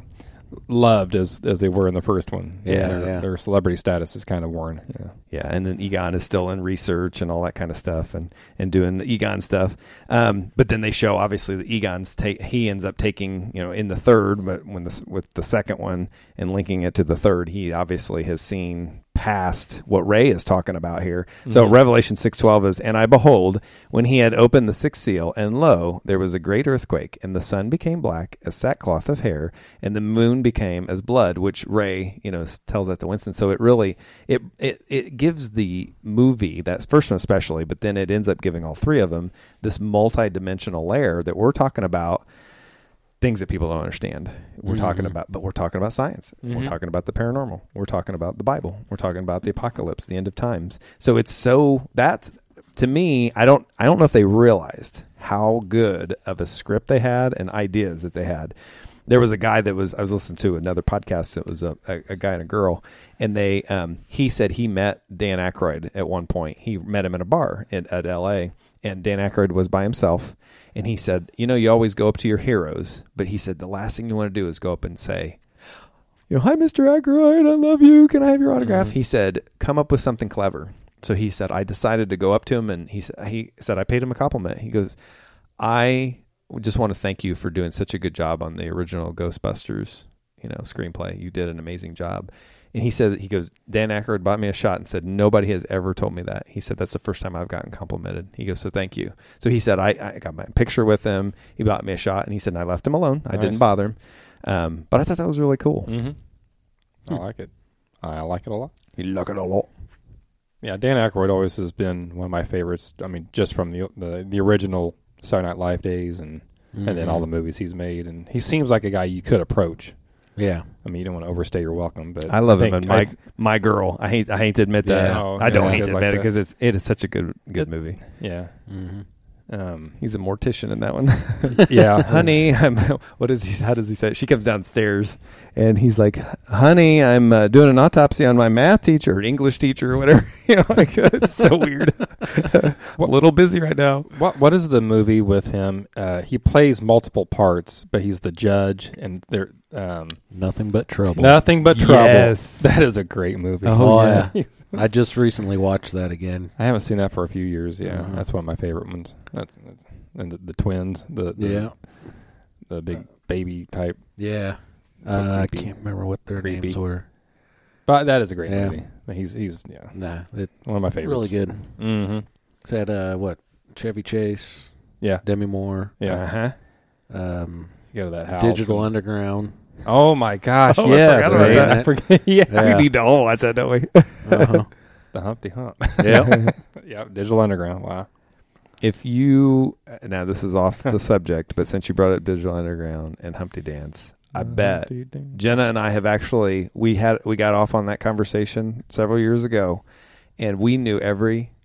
B: loved as they were in the first one. Their celebrity status is kind of worn.
C: Yeah, and then Egon is still in research and all that kind of stuff, and doing the Egon stuff. But then they show obviously that Egon's he ends up taking in the third, but with the second one and linking it to the third, he obviously has seen past what Ray is talking about here. So Revelation 6:12 is, and I behold, when he had opened the sixth seal, and lo, there was a great earthquake, and the sun became black as sackcloth of hair, and the moon became as blood, which Ray, tells that to Winston. So it really, it gives the movie, that first one especially, but then it ends up giving all three of them this multi-dimensional layer that we're talking about. Things that people don't understand. We're talking about science. We're talking about the paranormal. We're talking about the Bible. We're talking about the apocalypse, the end of times. So that's to me, I don't know if they realized how good of a script they had and ideas that they had. There was a guy I was listening to another podcast. It was a guy and a girl, and he said he met Dan Aykroyd at one point. He met him in a bar at LA, and Dan Aykroyd was by himself. And he said, you always go up to your heroes, but he said the last thing you want to do is go up and say, hi, Mr. Aykroyd, I love you. Can I have your autograph? He said, come up with something clever. So he said, I decided to go up to him, and he said I paid him a compliment. He goes, I just want to thank you for doing such a good job on the original Ghostbusters, screenplay. You did an amazing job. And he said, Dan Aykroyd bought me a shot and said, nobody has ever told me that. He said, that's the first time I've gotten complimented. He goes, so thank you. So he said, I got my picture with him. He bought me a shot, and he said, and I left him alone. I didn't bother him. But I thought that was really cool.
B: Mm-hmm. I like it. I like it a lot.
C: You like it a lot.
B: Yeah, Dan Aykroyd always has been one of my favorites. I mean, just from the original Saturday Night Live days and then all the movies he's made. And he seems like a guy you could approach.
D: Yeah,
B: I mean, you don't want to overstay your welcome, but
C: I love him. And my girl, I hate to admit that.
B: Yeah.
C: I don't hate to
B: like
C: admit it because it is such a good movie.
B: Yeah.
C: He's a mortician in that one.
B: Yeah,
C: honey, what is he? How does he say it? She comes downstairs and he's like, "Honey, I'm doing an autopsy on my math teacher, or English teacher, or whatever." It's so weird. A little busy right now.
B: What is the movie with him? He plays multiple parts, but he's the judge, and they're
D: Nothing But Trouble.
B: Nothing But Trouble.
C: Yes.
B: That is a great movie.
D: Oh yeah. I just recently watched that again.
B: I haven't seen that for a few years. Yeah, that's one of my favorite ones. That's and the twins. The big baby type.
D: Yeah.
B: So
D: I
B: creepy.
D: can't remember what their
B: Creepy.
D: names were.
B: But that is a great
D: Yeah.
B: movie. He's
D: Nah, it
B: one of my favorites.
D: really good.
B: Mm-hmm.
D: It's had Chevy Chase,
B: Yeah.
D: Demi Moore,
B: Yeah.
C: Uh-huh.
B: Go to that house.
D: Digital Underground.
B: Oh my gosh!
C: Oh, I
B: yes,
C: forgot about
B: man.
C: that.
B: I forget. Yeah.
D: Yeah.
C: We need to all watch that, don't we?
D: Uh-huh.
B: The Humpty Hump.
D: Yeah.
B: Yeah. Digital Underground. Wow.
C: If you now this is off the subject, but since you brought up Digital Underground and Humpty Dance, I bet Jenna and I have actually we got off on that conversation several years ago, and we knew every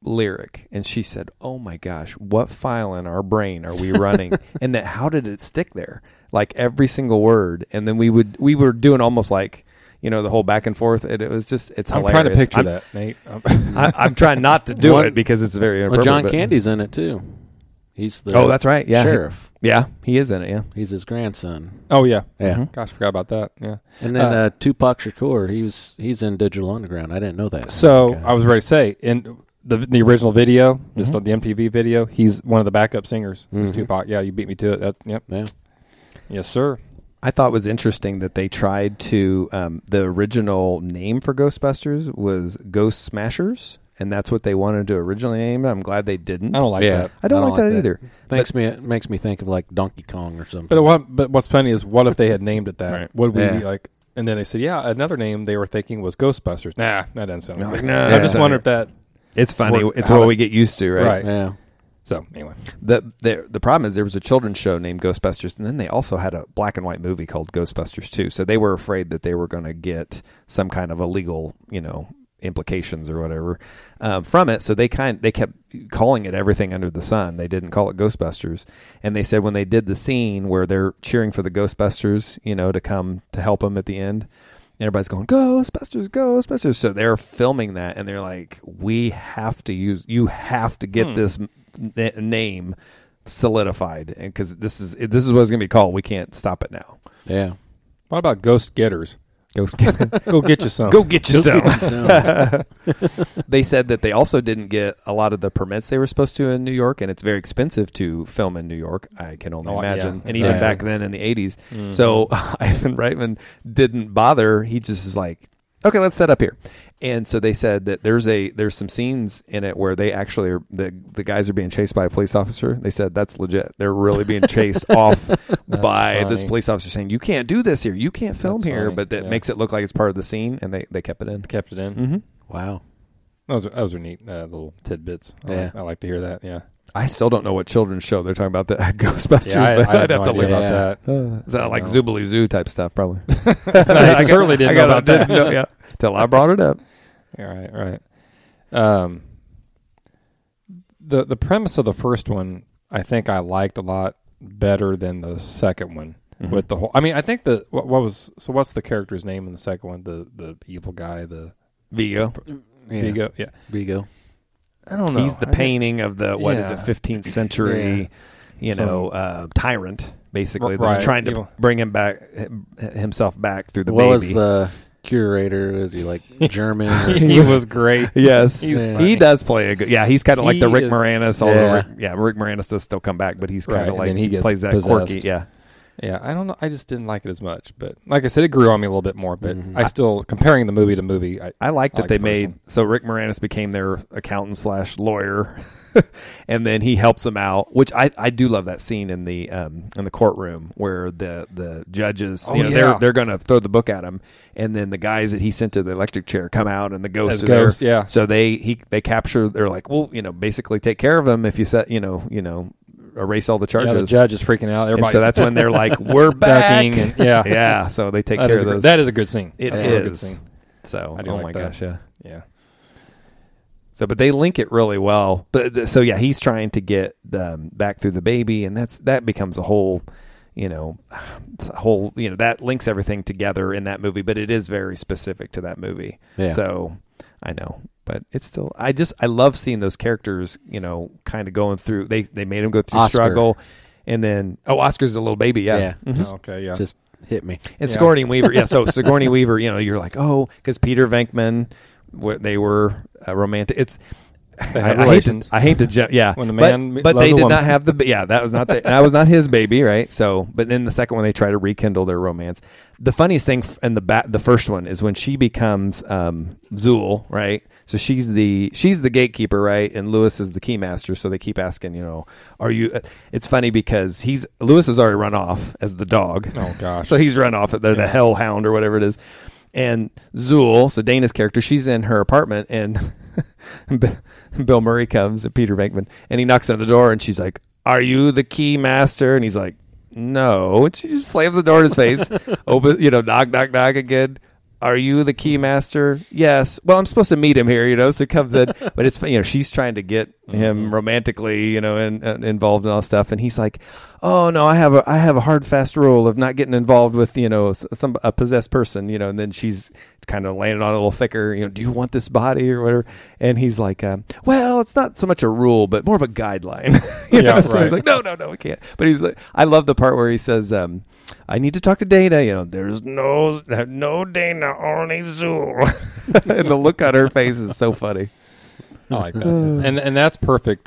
C: lyric, and she said, "Oh my gosh, what file in our brain are we running?" And that how did it stick there? Like every single word, and then we were doing almost like, you know, the whole back and forth. And it was just, it's
B: I'm
C: hilarious.
B: trying to picture that, Nate.
C: I'm trying not to do it because it's very
D: Well,
C: inappropriate.
D: John
C: but-
D: Candy's in it too. He's the
C: Oh, that's right. Yeah,
D: sheriff.
C: Yeah, he is in it. Yeah.
D: He's his grandson.
B: Oh yeah,
D: Yeah.
B: Gosh, forgot about that. Yeah.
D: And then Tupac Shakur, he's in Digital Underground. I didn't know that.
B: So
C: Okay.
B: I was ready to say in the original video, just on the MTV video, he's one of the backup singers. It's Tupac. Yeah, you beat me to it. Yep.
D: Yeah.
B: Yes, sir.
C: I thought it was interesting that they tried to, the original name for Ghostbusters was Ghost Smashers, and that's what they wanted to originally name it. I'm glad they didn't.
B: I don't like that.
C: I don't like that either.
D: It makes me think of like Donkey Kong or something.
B: But what's funny is, what if they had named it that?
C: Right.
B: Would we
D: Yeah.
B: be like? And then they said, yeah, another name they were thinking was Ghostbusters. Nah, that doesn't sound
C: Like,
B: right.
C: no,
B: I
C: that
B: just
C: doesn't-
B: wonder if that.
C: It's funny.
B: Works
C: It's
B: out
C: what
B: of-
C: we get used to, right?
B: Right.
D: Yeah.
B: So anyway,
C: The problem is there was a children's show named Ghostbusters, and then they also had a black and white movie called Ghostbusters 2. So they were afraid that they were going to get some kind of illegal, implications or whatever from it. So they kept calling it everything under the sun. They didn't call it Ghostbusters. And they said when they did the scene where they're cheering for the Ghostbusters, to come to help them at the end, everybody's going, Ghostbusters, Ghostbusters. So they're filming that, and they're like, you have to get this name solidified, and because this is what it's going to be called. We can't stop it now.
D: Yeah.
B: what about Ghost Getters?
C: Ghost.
B: Go get you some.
C: Go get yourself.
D: So,
C: They said that they also didn't get a lot of the permits they were supposed to in New York, and it's very expensive to film in New York. I can only imagine.
B: yeah.
C: And even
D: Yeah.
C: back then in the 80s. So Ivan Reitman didn't bother. He just is like, okay, let's set up here. And so they said that there's some scenes in it where they actually are, the guys are being chased by a police officer. They said that's legit. They're really being chased off by this
B: funny.
C: police officer saying, you can't do this here. You can't film
B: That's
C: here.
B: funny.
C: But that
B: Yeah.
C: makes it look like it's part of the scene, and they kept it in.
B: Kept it in.
C: Mm-hmm.
D: wow.
B: Those are neat little tidbits.
D: Yeah.
B: I like to hear that. Yeah.
C: I still don't know what children's show they're talking about, the Ghostbusters.
B: Yeah,
C: but
B: I had
C: I'd
B: no
C: have to
B: idea
C: look
B: about
C: up.
B: that.
C: Is that like
B: No.
C: Zoobly Zoo type stuff? Probably.
B: I certainly didn't know about that.
C: Yeah, till I brought it up.
B: All right. The premise of the first one, I think I liked a lot better than the second one.
C: Mm-hmm.
B: With the whole, I mean, I think what's the character's name in the second one? The evil guy, the
C: Vigo.
D: Yeah.
B: Vigo. Yeah,
D: Vigo.
B: I don't know.
C: He's the painting of the, what is it,
B: Yeah.
C: 15th century, tyrant, basically, that's
B: Right.
C: trying to
B: Evil.
C: bring himself back through the
D: What
C: baby.
D: was the curator? Is he like German? Or,
B: he was great.
C: Yes,
B: He's
C: he
B: funny.
C: does play a good. Yeah, he's kind of like the
B: He
C: Rick
B: is-
C: Moranis.
D: Yeah.
C: Rick Moranis does still come back, but he's kind
B: Right,
C: of
B: and
C: like
B: then he gets
C: plays that
B: possessed.
C: quirky. Yeah,
B: Yeah, I don't know. I just didn't like it as much. But like I said, it grew on me a little bit more. But
C: Mm-hmm.
B: I still, comparing the movie to movie,
C: I like that
B: like
C: they
B: the first
C: made
B: one.
C: so Rick Moranis became their accountant / lawyer, and then he helps them out. Which I do love that scene in the courtroom where the judges
B: yeah.
C: they're going to throw the book at him, and then the guys that he sent to the electric chair come out, and the ghosts
B: As
C: are
B: ghosts,
C: there.
B: yeah.
C: So they capture. They're like, well, basically take care of him if you set erase all the charges.
B: yeah, the judge is freaking out.
C: And
B: Everybody's
C: so that's when they're like, we're back.
B: ducking. And, yeah,
C: Yeah, so they take
B: That
C: care
B: is
C: of
B: a
C: those.
B: that is a good scene.
C: It
B: That's a really good
C: is.
B: scene.
C: So,
B: I do
C: oh
B: like
C: my
B: that.
C: gosh, yeah.
B: Yeah.
C: So, but they link it really well. But so, yeah, he's trying to get back through the baby, and that becomes a whole, it's a whole, that links everything together in that movie. But it is very specific to that movie.
D: Yeah.
C: So, I know, but it's still, I love seeing those characters, kind of going through. They made him go through
D: Oscar.
C: struggle, and then Oscar's a little baby, yeah.
D: Yeah.
C: Mhm.
B: Oh, okay. Yeah.
D: Just hit me.
C: And
B: Yeah.
C: Sigourney Weaver, yeah. So Sigourney Weaver, you're like, because Peter Venkman, they were romantic. It's
B: They had relations.
C: I hate to jump. Yeah,
B: When the man
C: but
B: loves
C: they
B: a
C: did
B: woman.
C: not have the. Yeah, that was not his baby, right? So, but then the second one, they try to rekindle their romance. The funniest thing in the first one is when she becomes Zool, right? So she's the gatekeeper, right? And Lewis is the keymaster. So they keep asking, are you? It's funny because Lewis has already run off as the dog.
B: Oh gosh.
C: So he's run off. They're the hellhound or whatever it is. And Zool, so Dana's character, she's in her apartment, and Bill Murray comes, Peter Venkman, and he knocks on the door, and she's like, "Are you the key master?" And he's like, "No." And she just slams the door in his face. Open, knock, knock, knock again. are you the keymaster? Yes. Well, I'm supposed to meet him here, so it comes in. But it's, she's trying to get him romantically, involved in all stuff. And he's like, oh, no, I have a hard, fast rule of not getting involved with, a possessed person, and then she's kind of laying it on a little thicker, do you want this body or whatever? And he's like, well, it's not so much a rule, but more of a guideline. So
B: right.
C: he's like, no, we can't. But he's like, I love the part where he says, I need to talk to Dana. There's no Dana, only Zool. And the look on her face is so funny.
B: I like that. And that's perfect.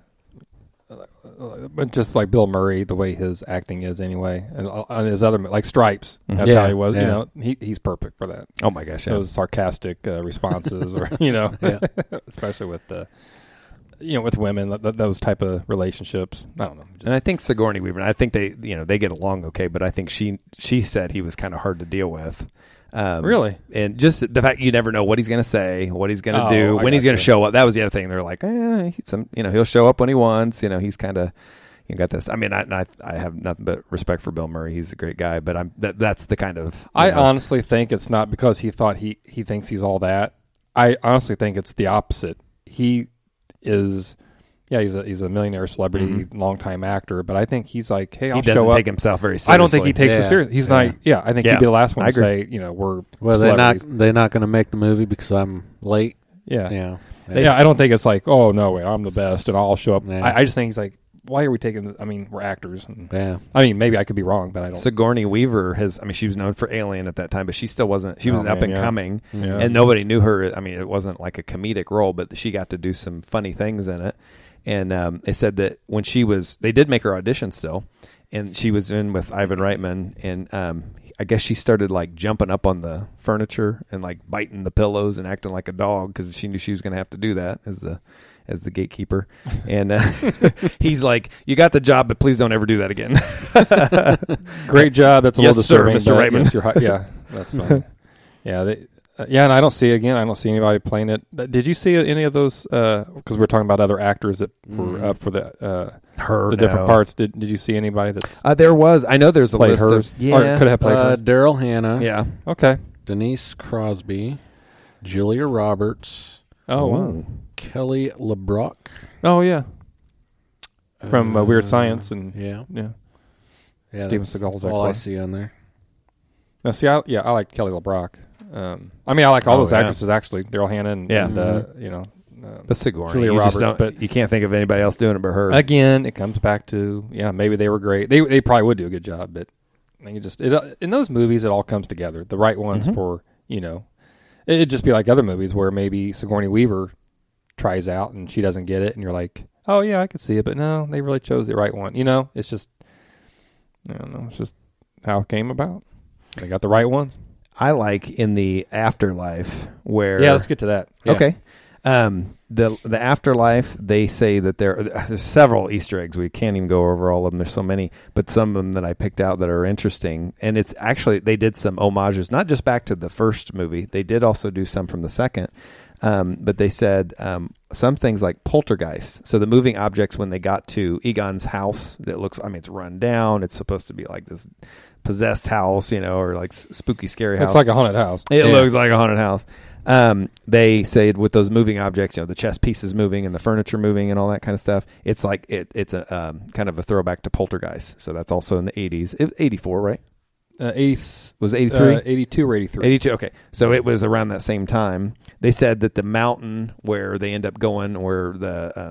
B: But just like Bill Murray, the way his acting is anyway, and on his other like Stripes, that's how he was.
D: Yeah.
B: He's perfect for that.
C: Oh my gosh, yeah.
B: Those sarcastic responses, or especially with with women, those type of relationships. I don't know.
C: And I think Sigourney Weaver, I think they get along okay, but I think she said he was kind of hard to deal with.
B: Really?
C: And just the fact you never know what he's going to say, what he's going to do, when he's going to show up. That was the other thing. They're like, he'll show up when he wants. He's kind of got this. I mean, I have nothing but respect for Bill Murray. He's a great guy, but that's the kind of.
B: I honestly think it's not because he thought he thinks he's all that. I honestly think it's the opposite. He is. Yeah, he's a millionaire celebrity, longtime actor, but I think he's like, hey, I'll show up.
C: He doesn't take himself very seriously.
B: I don't think he takes it seriously. He's not. Yeah, I think he'd be the last one to say, we're
D: they're not going to make the movie because I'm late.
B: Yeah. I don't think it's like, oh no, wait, I'm the best and I'll show up. Yeah. I just think he's like, why are we taking? We're actors. And, maybe I could be wrong, but I don't.
C: Sigourney Weaver she was known for Alien at that time, but she still wasn't. She was up and coming,
B: yeah.
C: and nobody knew her. I mean, it wasn't like a comedic role, but she got to do some funny things in it. And they said that when they did make her audition still, and she was in with Ivan Reitman, and I guess she started like jumping up on the furniture and like biting the pillows and acting like a dog because she knew she was going to have to do that as the gatekeeper. And he's like, "You got the job, but please don't ever do that again."
B: Great job. That's a
C: yes,
B: little
C: sir,
B: disturbing.
C: Mr. Reitman.
B: Yeah, that's fine. Yeah. And I don't see anybody playing it. Did you see any of those? Because we're talking about other actors that were up for the different parts. Did you see anybody that's
C: there was? I know there's a list
B: hers.
C: of
B: Or could have played her.
D: Daryl Hannah.
C: Yeah.
B: Okay.
D: Denise Crosby, Julia Roberts.
B: Oh wow.
D: Kelly LeBrock.
B: Oh yeah. From Weird Science and
D: yeah.
B: Steven Seagal's
D: all
B: ex-wife.
D: I see on there.
B: Now, see, I like Kelly LeBrock. I like all those actresses actually. Daryl Hannah and
C: but Sigourney,
B: Julia Roberts. But
C: you can't think of anybody else doing it but her.
B: Again, it comes back to maybe they were great. They probably would do a good job, but I think in those movies it all comes together. The right ones for it'd just be like other movies where maybe Sigourney Weaver tries out and she doesn't get it, and you're like, oh yeah, I could see it, but no, they really chose the right one. It's just I don't know. It's just how it came about. They got the right ones.
C: I like in the afterlife where
B: let's get to that. Yeah.
C: Okay. The afterlife, they say that there's several Easter eggs. We can't even go over all of them. There's so many, but some of them that I picked out that are interesting. And it's actually, they did some homages, not just back to the first movie. They did also do some from the second. But they said some things like poltergeist. So the moving objects, when they got to Egon's house, that looks, it's run down. It's supposed to be like this possessed house, or like spooky, scary house.
B: It's like a haunted house.
C: It looks like a haunted house. They say with those moving objects, the chess pieces moving and the furniture moving and all that kind of stuff. It's like it's a kind of a throwback to Poltergeist. So that's also in the 80s. 84, right?
B: 80
C: was it 83?
B: 82 or 83.
C: 82. Okay, so it was around that same time. They said that the mountain where they end up going, where the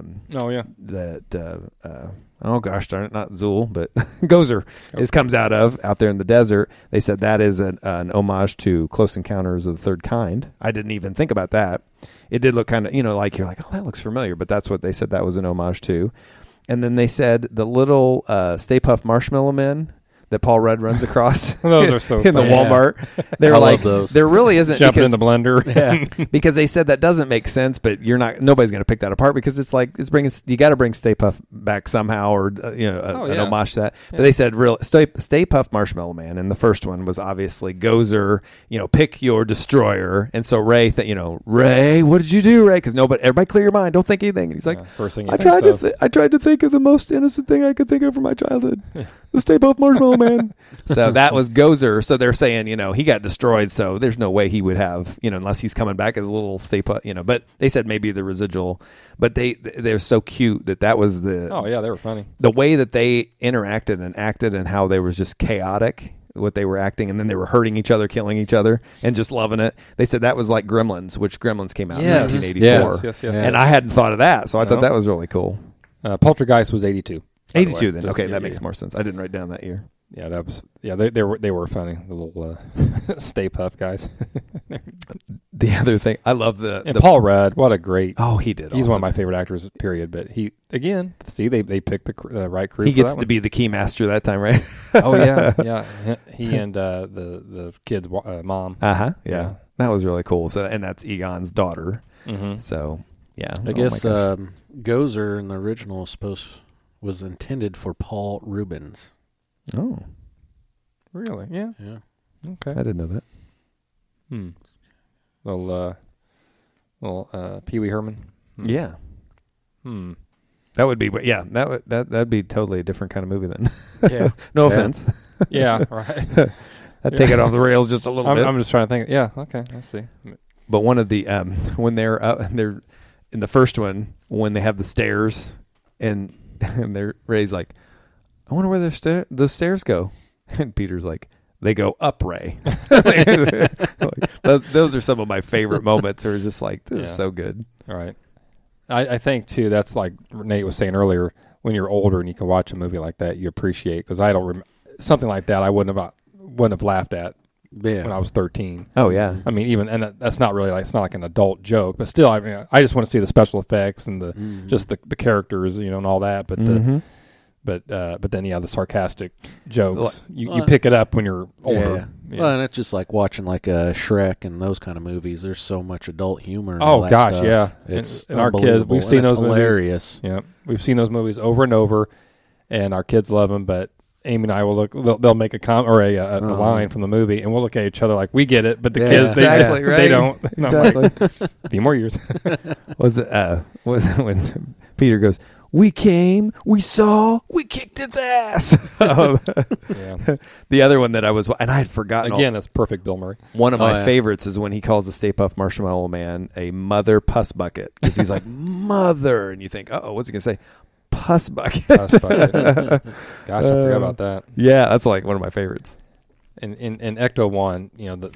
C: oh gosh darn it, not Zool, but Gozer comes out there in the desert. They said that is an homage to Close Encounters of the Third Kind. I didn't even think about that. It did look kind of, like you're like, oh, that looks familiar, but that's what they said that was an homage to. And then they said the little Stay Puft Marshmallow Men that Paul Rudd runs across
B: those are so
C: in the
B: funny.
C: Walmart. They were like,
D: those.
C: There really isn't
B: jumping in the blender.
C: because they said that doesn't make sense, but nobody's going to pick that apart because it's like you got to bring Stay Puft back somehow, or an homage to that. But they said Stay Puft Marshmallow Man, and the first one was obviously Gozer. Pick your destroyer, and so Ray, Ray, what did you do, Ray? Because everybody clear your mind, don't think anything. And he's like,
B: first thing
C: I tried to think of the most innocent thing I could think of from my childhood. the Stay Puft Marshmallow Man. So that was Gozer. So they're saying, he got destroyed. So there's no way he would have, unless he's coming back as a little Stay Puft, But they said maybe the residual. But they're so cute that was the.
B: Oh yeah, they were funny.
C: The way that they interacted and acted, and how they was just chaotic. What they were acting, and then they were hurting each other, killing each other, and just loving it. They said that was like Gremlins, which Gremlins came out in 1984.
B: Yes.
C: And I hadn't thought of that, so I thought that was really cool.
B: Poltergeist was 82.
C: 82 then.
B: Just-
C: Okay,
B: yeah,
C: that makes
B: yeah.
C: more sense. I didn't write down that year.
B: Yeah, that was. Yeah, they were funny. The little Stay Puft guys.
C: The other thing, I love the
B: Paul Rudd, what a great.
C: Oh, he did.
B: He's
C: awesome.
B: one of my favorite actors. Period. But he again, see, they picked the right crew.
C: He
B: for
C: gets
B: that
C: to be the key master that time, right?
B: Oh yeah. He and the kid's mom.
C: Yeah. That was really cool. So, and that's Egon's daughter.
B: Mm-hmm.
C: So, yeah.
D: I guess Gozer in the original was intended for Paul Rubens.
C: Oh,
B: Really? Yeah.
D: Yeah.
C: I
B: Okay.
C: didn't know that.
B: Little Pee Wee Herman.
C: Yeah.
B: Hmm.
C: That would be, that'd be totally a different kind of movie then.
D: Yeah.
C: No
D: Yeah.
C: offense.
B: Yeah. Right.
C: I'd take it off the rails just a little bit.
B: I'm just trying to think. Yeah. Okay. I see.
C: But one of the when they're in the first one, when they have the stairs and Ray's like, I wonder where the stairs go, and Peter's like, they go up, Ray. Those are some of my favorite moments. Where it's just like, this is so good.
B: All right. I think too. That's like Nate was saying earlier. When you're older and you can watch a movie like that, you appreciate, because I don't something like that. I wouldn't have laughed at when I was 13.
C: Oh yeah.
B: I mean, even, and that's not really like, it's not like an adult joke, but still, I mean, I just want to see the special effects and just the characters, and all that. But but then the sarcastic jokes, you pick it up when you're older.
D: Yeah. Well, and it's just like watching like a Shrek and those kind of movies. There's so much adult humor. And all
B: Oh
D: that
B: gosh,
D: stuff.
B: yeah.
D: It's
B: and our kids,
D: unbelievable,
B: we've seen
D: and it's
B: those
D: hilarious.
B: movies. Yeah, we've seen those movies over and over, and our kids love them. But Amy and I will look; they'll make a a line from the movie, and we'll look at each other like we get it, but the kids
C: exactly, right?
B: they don't. And I'm like,
C: Exactly.
B: a few more years.
C: Was it when Peter goes, we came, we saw, we kicked its ass.
B: Yeah.
C: The other one that and I had forgotten.
B: Again, that's perfect, Bill Murray.
C: One of my
D: yeah.
C: favorites is when he calls the Stay Puft Marshmallow Man a mother puss bucket, because he's like, mother, and you think, what's he gonna say? Puss bucket.
B: Gosh, I forgot about that.
C: Yeah, that's like one of my favorites.
B: In Ecto 1,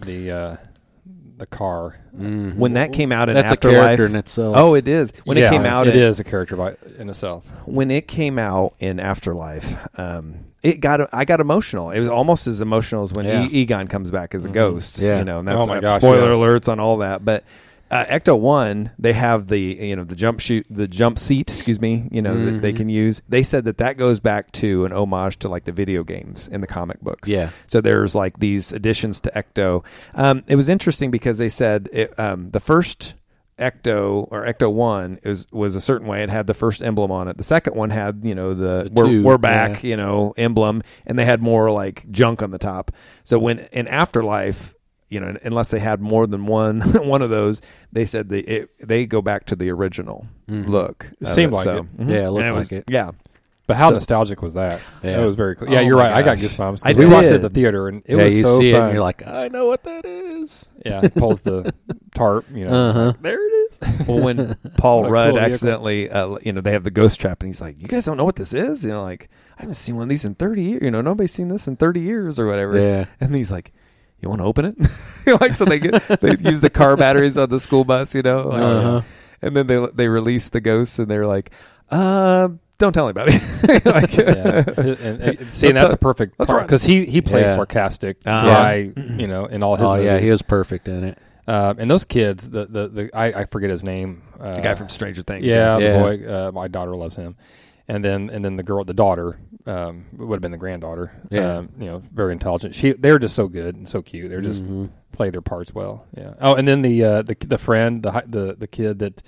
B: the car.
C: When that came out in
D: That's
C: Afterlife,
D: a character in itself.
C: Oh, it is. When it came out,
B: it is a character in itself.
C: When it came out in Afterlife, I got emotional. It was almost as emotional as when Egon comes back as a ghost.
D: Yeah.
C: And that's
B: Oh my gosh,
C: spoiler
B: yes.
C: alerts on all that. But Ecto 1, they have the the jump seat, that they can use. They said that goes back to an homage to like the video games in the comic books.
D: Yeah.
C: So there's like these additions to Ecto. It was interesting because they said the first Ecto or Ecto 1 was a certain way. It had the first emblem on it. The second one had we're back emblem, and they had more like junk on the top. So when in Afterlife, unless they had more than one of those, they said they go back to the original look.
B: It seemed like it.
D: Yeah, it looked
C: And
D: like it.
C: Yeah.
B: But how nostalgic was that?
D: Yeah.
B: That was very cool. Yeah,
C: Oh
B: you're
C: my
B: right. I got
C: gosh.
B: goosebumps. 'cause
C: I
B: we watched it
C: did.
B: at the theater, and it
D: Yeah,
B: was
D: you
B: so
D: see
B: fun.
D: it and you're like, I know what that is.
B: Yeah, he pulls the tarp,
D: Uh-huh.
B: there it is.
C: Well, when Paul
B: What a
C: Rudd
B: cool vehicle.
C: accidentally, they have the ghost trap, and he's like, "You guys don't know what this is?" Like, I haven't seen one of these in 30 years. Nobody's seen this in 30 years or whatever.
D: Yeah.
C: And he's like, "You want to open it?" So they use the car batteries on the school bus,
D: Uh-huh.
C: and then they release the ghosts, and they're like, "Don't tell anybody." Like,
B: See, and that's a perfect
C: let's
B: part
C: run.
B: because he plays
D: Yeah.
B: sarcastic
C: Uh-huh.
B: guy, in all his
D: Oh,
B: movies.
D: yeah, he was perfect in it.
B: And those kids, I forget his name.
C: the guy from Stranger Things.
B: Yeah,
D: Yeah.
B: the boy. My daughter loves him. And then the daughter, would have been the granddaughter.
D: Yeah.
B: Very intelligent. They're just so good and so cute. They're just play their parts well. Yeah. Oh, and then the friend, the kid that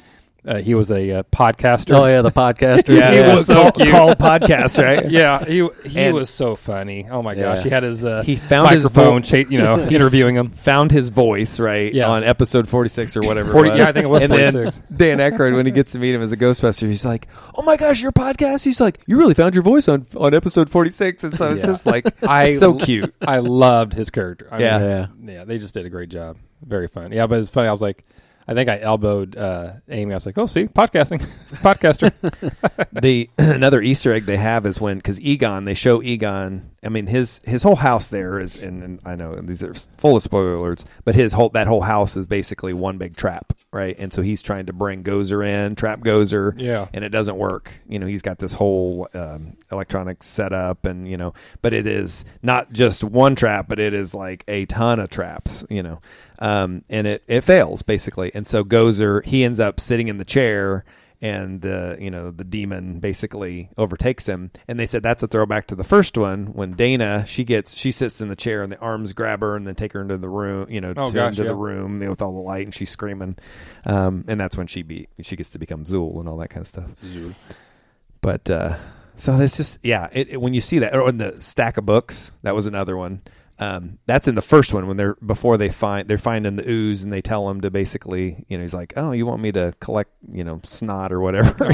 B: He was a podcaster.
D: Oh yeah, the podcaster.
C: Yeah,
B: He
C: it
B: was so cute.
C: called podcast, right?
B: Yeah, he
C: And-
B: was so funny. Oh my
D: Yeah.
B: gosh, he had his
C: He found his
B: microphone,
C: vo-
B: interviewing him.
C: Found his voice right
B: Yeah.
C: on episode 46 or whatever.
B: 40
C: it was.
B: yeah, I think it was
C: and
B: 46.
C: Then Dan Aykroyd, when he gets to meet him as a Ghostbuster, he's like, "Oh my gosh, your podcast!" He's like, "You really found your voice on episode 46," and so it's
B: Yeah.
C: just like
B: I-
C: so cute.
B: I loved his character. I
C: Yeah.
B: mean, yeah, they just did a great job. Very fun. Yeah, but it's funny. I was like, I think I elbowed Amy. I was like, "Oh, see, podcasting, podcaster."
C: The another Easter egg they have is when because Egon, they show Egon. I mean, his whole house there is, and I know these are full of spoiler alerts, but that whole house is basically one big trap, right? And so he's trying to bring Gozer in, trap Gozer,
B: Yeah.
C: and it doesn't work. He's got this whole electronic setup, and but it is not just one trap, but it is like a ton of traps, and it fails basically. And so Gozer, he ends up sitting in the chair. And the demon basically overtakes him, and they said that's a throwback to the first one when Dana she sits in the chair and the arms grab her and then take her into the room, the room with all the light, and she's screaming, and that's when she gets to become Zool and all that kind of stuff.
B: Zool.
C: But so it's just when you see that, or in the stack of books, that was another one. That's in the first one when they're finding the ooze and they tell him to basically, he's like, "Oh, you want me to collect, snot or whatever,"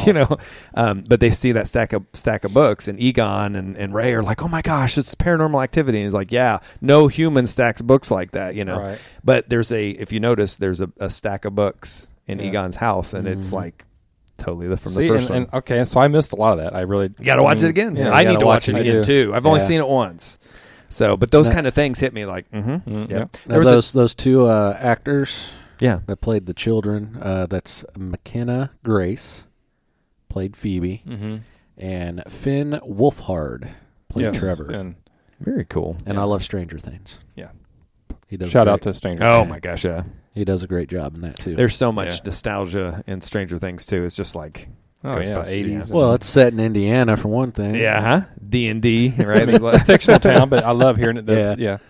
C: but they see that stack of books, and Egon and Ray are like, "Oh my gosh, it's Paranormal Activity," and he's like, "Yeah, no human stacks books like that,
B: Right.
C: But if you notice, there's a stack of books in Egon's house, and it's like totally from the first one.
B: And okay, so I missed a lot of that. I really
C: You got to watch it again.
B: Yeah,
C: I
B: you
C: need
B: gotta
C: to watch it
B: I
C: again
B: do.
C: too. I've only
D: Yeah.
C: seen it once. So, but those kind of things hit me like, yeah.
B: yeah.
C: There
D: Now
C: was
D: those two actors
C: yeah.
D: that played the children, that's McKenna Grace, played Phoebe,
B: Mm-hmm.
D: and Finn Wolfhard played Trevor.
B: And
C: Very cool.
D: I love Stranger Things.
B: yeah,
D: He does
B: shout
D: great,
B: out to Stranger.
C: Oh
B: Things.
C: my gosh, yeah.
D: He does a great job in that too.
C: There's so much
B: Yeah.
C: nostalgia in Stranger Things too. It's just like
B: Oh yeah,
C: Ghostbusters,
B: 80s.
D: well, it's set in Indiana for one thing.
C: yeah, huh? D&D, right?
B: I mean,
C: There's
B: fictional town, but I love hearing it. That's,
D: Yeah.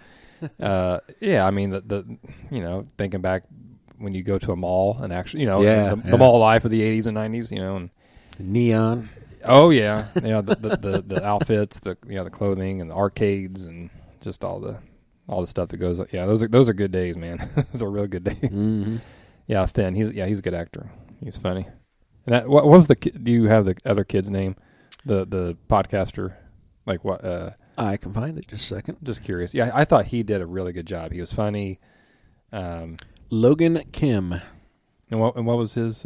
B: yeah. I mean, the thinking back when you go to a mall and actually,
D: Yeah,
B: the
D: yeah.
B: mall life of the 80s and 90s, and
D: Neon.
B: oh yeah, the outfits, the clothing and the arcades and just all the stuff that goes. Yeah, those are good days, man. Those are real good days.
D: Mm-hmm.
B: Yeah, Finn. He's a good actor. He's funny. And that, what was the? Do you have the other kid's name? The podcaster, like what?
D: I can find it just a second.
B: Just curious. Yeah, I thought he did a really good job. He was funny.
D: Logan Kim.
B: And what was his?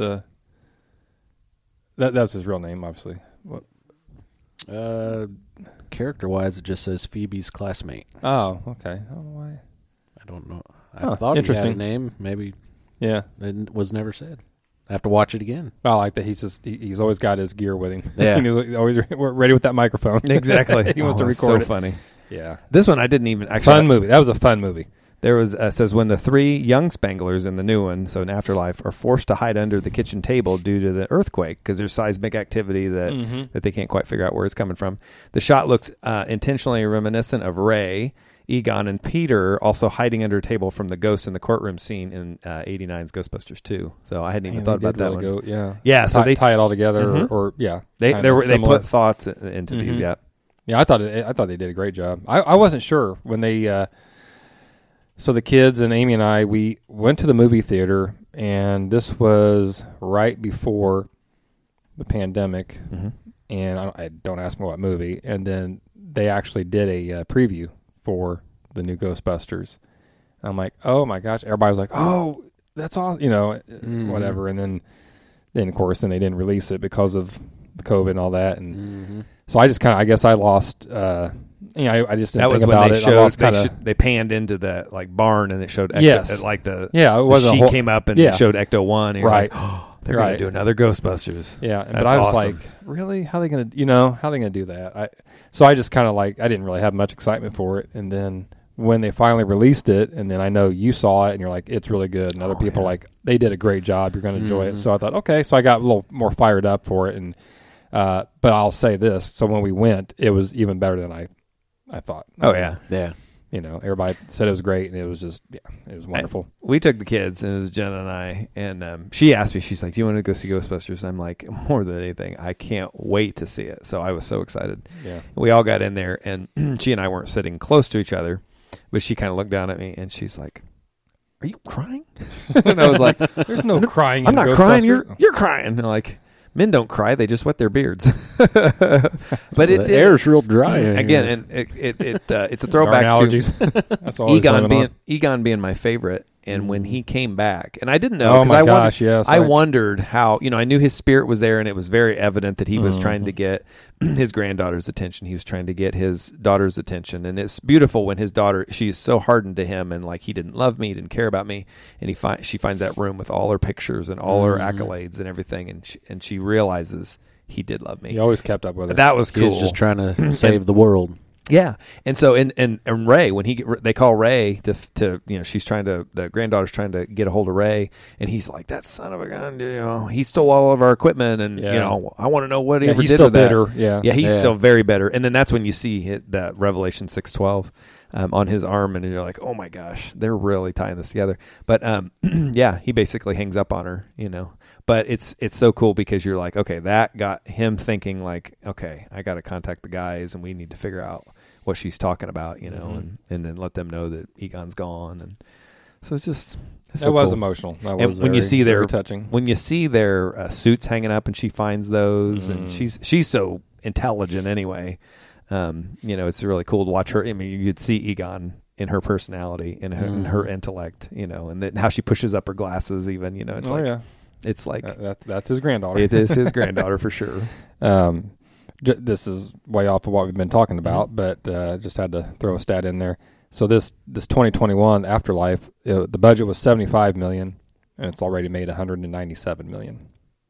B: That's his real name, obviously. What?
D: Character-wise, it just says Phoebe's classmate.
B: Oh, okay. I don't know why.
D: I don't know. I
B: Huh,
D: thought he had a
B: interesting.
D: name. Maybe
B: Yeah.
D: it was never said. I have to watch it again.
B: I like that. He's always got his gear with him.
D: Yeah.
B: He's always ready with that microphone.
C: exactly.
B: He wants to
C: that's
B: record
C: so
B: it.
C: funny.
B: Yeah.
C: This one I didn't even actually.
B: Fun movie. That was a fun movie.
C: There was says when the three young Spanglers in the new one, so in Afterlife, are forced to hide under the kitchen table due to the earthquake because there's seismic activity that they can't quite figure out where it's coming from. The shot looks intentionally reminiscent of Ray, Egon, and Peter also hiding under a table from the ghosts in the courtroom scene in '89's Ghostbusters 2. So I hadn't even thought about that one. Yeah, so they
B: tie it all together,
C: Mhm.
B: or yeah,
C: they
B: kinda
C: they
B: similar.
C: put thoughts into these.
B: Mhm.
C: Yeah,
B: Yeah, I thought they did a great job. I wasn't sure when they. So the kids and Amy and I, we went to the movie theater, and this was right before the pandemic. And I don't ask me what movie. And then they actually did a preview for the new Ghostbusters. And I'm like, oh my gosh! Everybody was like, oh, that's all, whatever. And then of course, they didn't release it because of the COVID and all that. And so I just kind of, I guess I lost. I just didn't
C: that was
B: think
C: when
B: about
C: they
B: it. I lost
C: showed they panned into the barn and it showed Ecto,
B: Yes.
C: like the
B: it wasn't a
C: sheet
B: whole,
C: came up and
B: yeah.
C: it showed Ecto 1 and you're
B: Right.
C: like, oh, they're
B: Right.
C: going to do another Ghostbusters.
B: Yeah, but
C: That's
B: I was
C: awesome.
B: like, really? How are they going to do that? So I just kind of I didn't really have much excitement for it. And then when they finally released it, and then I know you saw it and you're like, it's really good. And other people are like, they did a great job. You're going to enjoy it. So I thought, okay. So I got a little more fired up for it. And, but I'll say this. So when we went, it was even better than I thought.
C: Oh yeah.
D: Yeah.
B: everybody said it was great, and it was just, it was wonderful.
C: We took the kids, and it was Jenna and I, and she asked me, she's like, do you want to go see Ghostbusters? I'm like, more than anything, I can't wait to see it. So I was so excited.
B: Yeah.
C: We all got in there, and she and I weren't sitting close to each other, but she kind of looked down at me, and she's like, are you crying? And I was like,
B: There's no crying.
C: I'm
B: in
C: not crying.
B: Ghostbusters.
C: You're crying. And like, men don't cry; they just wet their beards. But
D: The air's real dry in
C: again,
D: here.
C: and it's a
B: Darn
C: throwback
B: allergies.
C: to
B: That's all
C: Egon being my favorite. And when he came back, and I didn't know,
B: Oh my gosh, yes.
C: I wondered how, I knew his spirit was there, and it was very evident that he was trying to get his granddaughter's attention. He was trying to get his daughter's attention, and it's beautiful when his daughter, she's so hardened to him, and like, he didn't love me, he didn't care about me, and she finds that room with all her pictures and all her accolades and everything, and she realizes he did love me.
B: He always kept up with her.
C: That was
D: He
C: cool.
D: was just trying to save the world.
C: Yeah, and so and Ray, when they call Ray to the granddaughter's trying to get a hold of Ray, and he's like, that son of a gun, he stole all of our equipment, and I want to know what he ever
B: he's
C: did
B: still
C: with that.
B: bitter. Yeah,
C: He's still very bitter, and then that's when you see that Revelation 6:12 on his arm, and you're like, oh my gosh, they're really tying this together. But he basically hangs up on her, But it's so cool because you're like, okay, that got him thinking like, okay, I got to contact the guys, and we need to figure out what she's talking about, and then let them know that Egon's gone. And so it's just
B: that was
C: cool.
B: emotional. That
C: And
B: was
C: when you see
B: very touching.
C: when you see their suits hanging up, and she finds those, and she's so intelligent anyway. It's really cool to watch her. I mean, you could see Egon in her personality, in her intellect, and then how she pushes up her glasses. Even it's like
B: that's his granddaughter.
C: It is his granddaughter for sure.
B: This is way off of what we've been talking about, but just had to throw a stat in there. So this 2021 Afterlife, the budget was $75 million, and it's already made $197 million.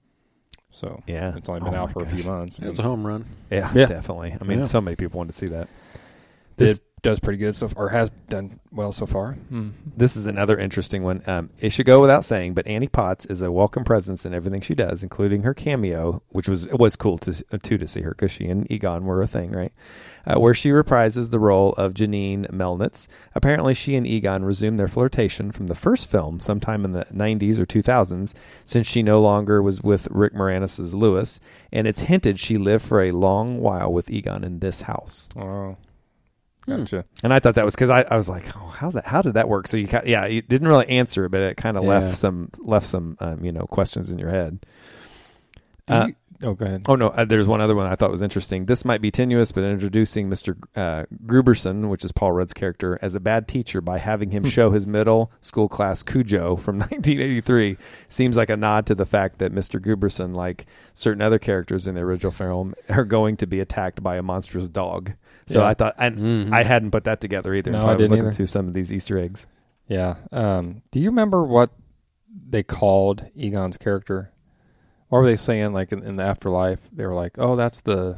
B: So it's only been out for a few months.
D: It's a home run.
C: Yeah, definitely. I mean, so many people want to see that.
B: It does pretty good so far, or has done well so far.
C: This is another interesting one. It should go without saying, but Annie Potts is a welcome presence in everything she does, including her cameo, which was cool to see her because she and Egon were a thing, right? Where she reprises the role of Janine Melnitz. Apparently, she and Egon resumed their flirtation from the first film sometime in the 90s or 2000s, since she no longer was with Rick Moranis' Lewis, and it's hinted she lived for a long while with Egon in this house.
B: Oh. Gotcha.
C: And I thought that was because I was like, oh, how did that work? So you didn't really answer it, but it kind of left some questions in your head.
B: Go ahead.
C: Oh no, there's one other one I thought was interesting. This might be tenuous, but introducing Mr. Gruberson, which is Paul Rudd's character, as a bad teacher by having him show his middle school class Cujo from 1983 seems like a nod to the fact that Mr. Gruberson, like certain other characters in the original film, are going to be attacked by a monstrous dog. So I thought, and I hadn't put that together either until I was looking through some of these Easter eggs.
B: Yeah. Do you remember what they called Egon's character? What were they saying, like, in the afterlife? They were like, oh, that's the...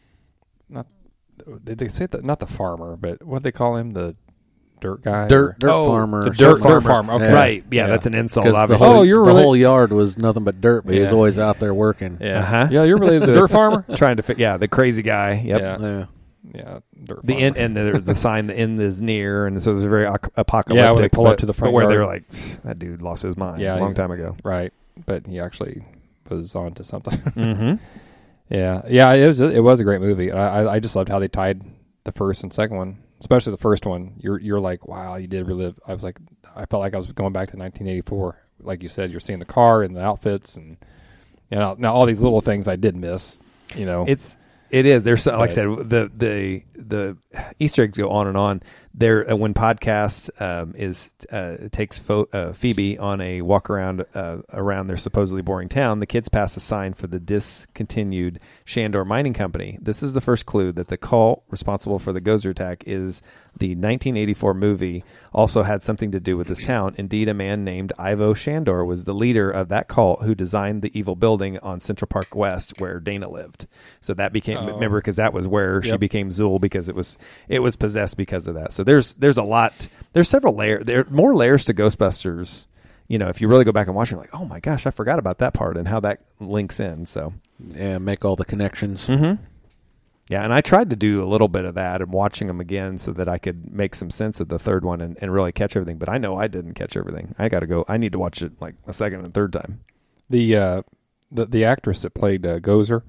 B: Did they say that? Not the farmer, but what did they call him? The dirt guy?
D: Dirt farmer.
C: The dirt farmer.
B: Okay.
C: Right. Yeah, that's an insult, obviously.
D: The whole yard was nothing but dirt, but he was always out there working.
B: Yeah.
C: Uh-huh.
B: Yeah, you're really the dirt farmer?
C: Trying to fit, the crazy guy. Yep.
B: Yeah, dirt
C: the
B: farmer.
C: end, and there's the sign, the end is near, and so there's a very apocalyptic.
B: Yeah, when they pull up to the front
C: but where
B: yard.
C: they're like, that dude lost his mind a long time ago.
B: Right, but he actually was on to something.
C: Mm-hmm.
B: Yeah, it was a great movie. I just loved how they tied the first and second one, especially the first one. You're like, wow, you did relive. I felt like I was going back to 1984. Like you said, you're seeing the car and the outfits, and now all these little things I did miss.
C: It is. There's like I said, the Easter eggs go on and on. There, when podcast takes Phoebe on a walk around their supposedly boring town, the kids pass a sign for the discontinued Shandor Mining Company. This is the first clue that the cult responsible for the Gozer attack is the 1984 movie. Also had something to do with this town. Indeed, a man named Ivo Shandor was the leader of that cult who designed the evil building on Central Park West where Dana lived. So that became remember, because that was where she became Zool, because it was possessed because of that. So there's a lot. There's several layers. There are more layers to Ghostbusters. If you really go back and watch it, you're like, oh my gosh, I forgot about that part and how that links in. So
D: make all the connections.
C: Mm-hmm. Yeah, and I tried to do a little bit of that and watching them again so that I could make some sense of the third one and really catch everything. But I know I didn't catch everything. I got to go. I need to watch it like a second and third time.
B: The actress that played Gozer,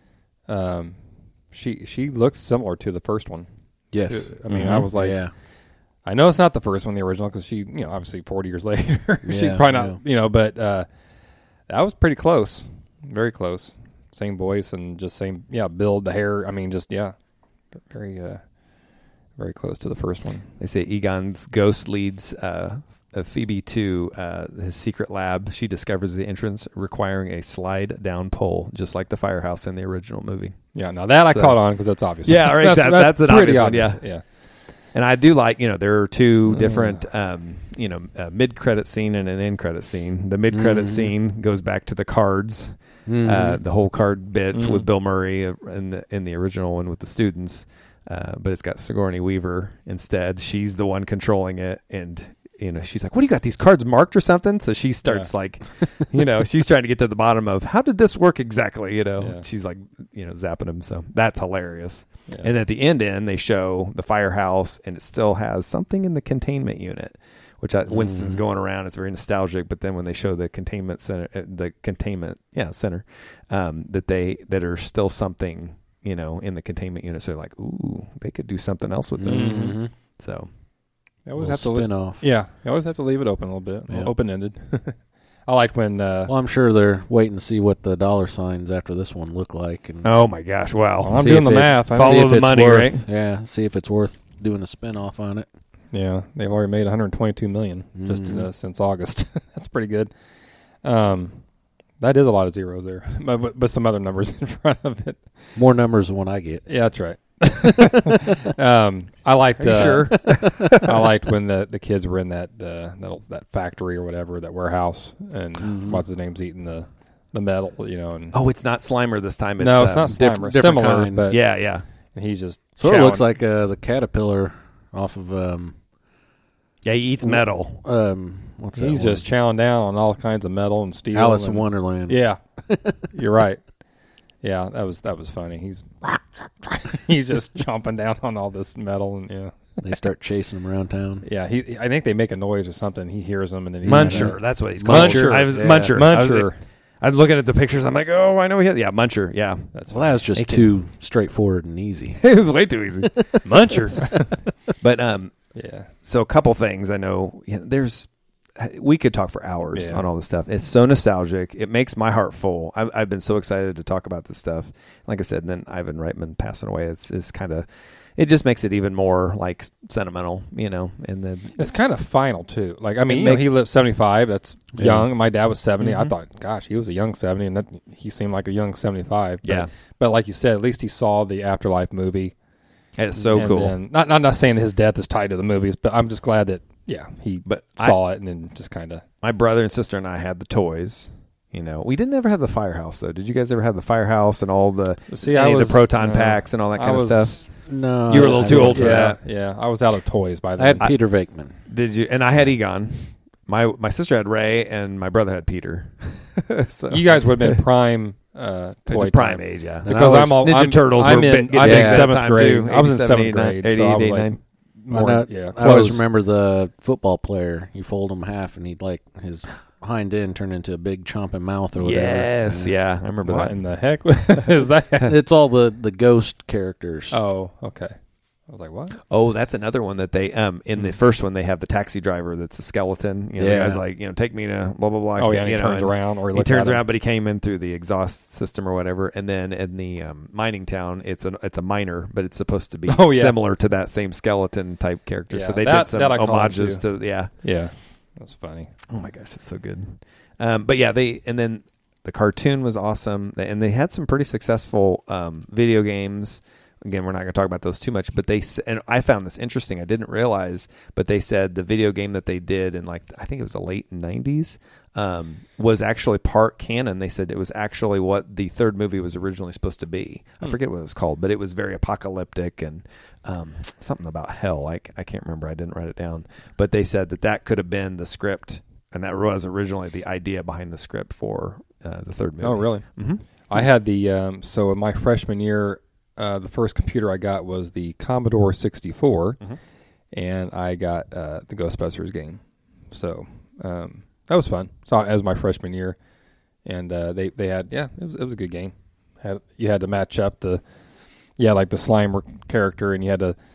B: she looks similar to the first one.
D: Yes.
B: I mean, I was like,
D: yeah.
B: I know it's not the first one, the original, because she, obviously 40 years later, she's
D: Yeah,
B: probably not, but that was pretty close, very close. Same voice and just same, build, the hair. I mean, just very, very close to the first one.
C: They say Egon's ghost leads Phoebe to his secret lab. She discovers the entrance requiring a slide down pole, just like the firehouse in the original movie.
B: Yeah, now that I caught on because that's obvious.
C: Yeah, right. That's an
B: pretty
C: obvious one.
B: Yeah.
C: And I do like, there are two different, mid-credit scene and an end-credit scene. The mid-credit scene goes back to the cards, the whole card bit with Bill Murray in the original one with the students, but it's got Sigourney Weaver instead. She's the one controlling it, and she's like, "What do you got? These cards marked or something?" So she starts she's trying to get to the bottom of how did this work exactly. She's like, zapping them. So that's hilarious. Yeah. And at the end, they show the firehouse, and it still has something in the containment unit, which Winston's going around. It's very nostalgic. But then when they show the containment center, center, that are still something, in the containment unit. So they're like, ooh, they could do something else with this.
D: Mm-hmm.
C: So
B: you always have to
D: spin off.
B: Yeah, you always have to leave it open a little bit, open-ended. I liked when.
D: Well, I'm sure they're waiting to see what the dollar signs after this one look like. And
C: oh my gosh! Well,
B: I'm doing the math.
C: Follow the money, right?
D: Yeah, see if it's worth doing a spin-off on it.
B: Yeah, they've already made $122 million just since August. That's pretty good. That is a lot of zeros there, but some other numbers in front of it.
D: More numbers than what I get.
B: Yeah, that's right. I liked.
C: Sure?
B: I liked when the kids were in that factory or whatever, that warehouse, and what's his name's eating the metal, And
C: it's not Slimer this time. It's,
B: no, it's not Slimer.
D: different
B: Similar,
D: kind.
B: but
C: yeah.
B: And he's just
D: it looks like the caterpillar off of.
C: He eats metal.
D: What's that?
B: He's
D: one?
B: just chowing down on all kinds of metal and steel.
D: Alice in Wonderland.
B: Yeah, you're right. Yeah, that was funny. He's just chomping down on all this metal, and
D: they start chasing him around town.
B: Yeah, I think they make a noise or something. He hears them, and then
C: Muncher. That's what he's called.
B: Muncher.
C: Muncher.
B: Muncher.
C: I was looking at the pictures. I'm like, oh, I know he had. Yeah, Muncher. Yeah,
D: That was just too straightforward and easy.
C: It was way too easy.
B: Muncher.
C: But
B: yeah.
C: So a couple things I know. We could talk for hours on all this stuff. It's so nostalgic. It makes my heart full. I've been so excited to talk about this stuff. Like I said, and then Ivan Reitman passing away. It's kind of, it just makes it even more like sentimental, And then
B: it's kind of final too. Like he lived 75. That's young. My dad was 70. I thought, gosh, he was a young 70, and he seemed like a young 75. But like you said, at least he saw the Afterlife movie.
C: It's so cool.
B: Then, not saying that his death is tied to the movies, but I'm just glad that. Yeah, he saw it and then just kind of...
C: My brother and sister and I had the toys. We didn't ever have the firehouse, though. Did you guys ever have the firehouse and all the the proton packs and all that kind of stuff?
D: No.
C: You were a little too old for that.
B: Yeah, I was out of toys by then.
D: I had Peter Venkman.
C: Did you? And I had Egon. My sister had Ray, and my brother had Peter. So
B: you guys would have been prime toy
C: prime
B: time.
C: age, yeah.
B: Because
C: Ninja Turtles
B: I'm
C: were
B: in
C: big at that
B: 7th
C: time,
B: grade.
C: too.
B: I was in 7th
C: 87,
B: grade,
C: 88,
B: so I was
C: 89.
D: I always remember the football player. You fold him half, and he'd his hind end turn into a big chomping mouth or whatever.
C: Yes, yeah, I remember
B: What
C: that.
B: in the heck is that?
D: It's all the ghost characters.
B: Oh, okay. I was like, what?
C: Oh, that's another one that they in the first one they have the taxi driver that's a skeleton. The guy's like, take me to blah blah blah.
B: Oh yeah, he turns around or
C: he turns around, but he came in through the exhaust system or whatever. And then in the mining town, it's a miner, but it's supposed to be similar to that same skeleton type character.
B: Yeah,
C: so they did some homages to
B: yeah. That's funny.
C: Oh my gosh, it's so good. But yeah, then the cartoon was awesome, and they had some pretty successful video games. Again, we're not going to talk about those too much, but and I found this interesting. I didn't realize, but they said the video game that they did in I think it was the late 90s, was actually part canon. They said it was actually what the third movie was originally supposed to be. I forget what it was called, but it was very apocalyptic and something about hell. I can't remember. I didn't write it down, but they said that could have been the script, and that was originally the idea behind the script for the third movie.
B: Oh, really?
C: Mm-hmm.
B: I had the so in my freshman year. the first computer I got was the Commodore 64,
C: Mhm.
B: and I got the Ghostbusters game. So that was fun. So as my freshman year, and they had it was a good game. You had to match up the Slimer character, and you had to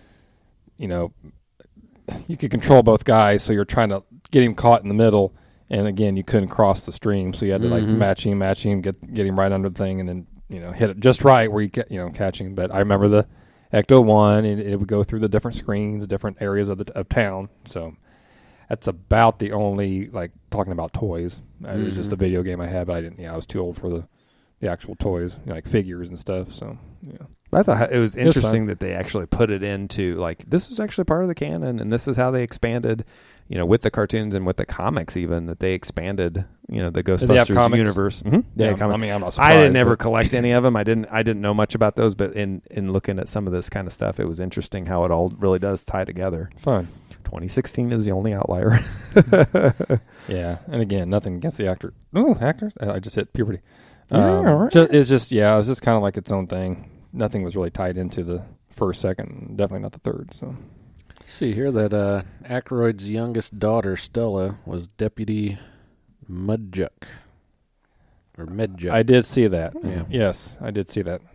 B: you could control both guys, so you're trying to get him caught in the middle, and again you couldn't cross the stream, so you had to like match him, get him right under the thing, and then hit it just right where you catch him. But I remember the Ecto 1, and it would go through the different screens, different areas of town. So that's about the only, like, talking about toys. It was just a video game I had, but I didn't. I was too old for the actual toys, like figures and stuff. So yeah.
C: I thought it was
B: fun.
C: interesting that they actually put it into, like, this is actually part of the canon, and this is how they expanded, with the cartoons and with the comics even, that they expanded, the Ghostbusters universe. Mm-hmm.
B: Yeah,
C: comics.
B: I mean, I'm not surprised.
C: I didn't ever collect any of them. I didn't know much about those, but in looking at some of this kind of stuff, it was interesting how it all really does tie together.
B: Fun.
C: 2016 is the only outlier.
B: Yeah, and again, nothing against the actor. Oh, actors! I just hit puberty.
C: All right.
B: It was just kind of like its own thing. Nothing was really tied into the first, second, definitely not the third. So,
D: See here that Aykroyd's youngest daughter, Stella, was Deputy Mudjuk. Or Medjuk.
B: I did see that.
D: Yeah.
B: Yes, I did see that.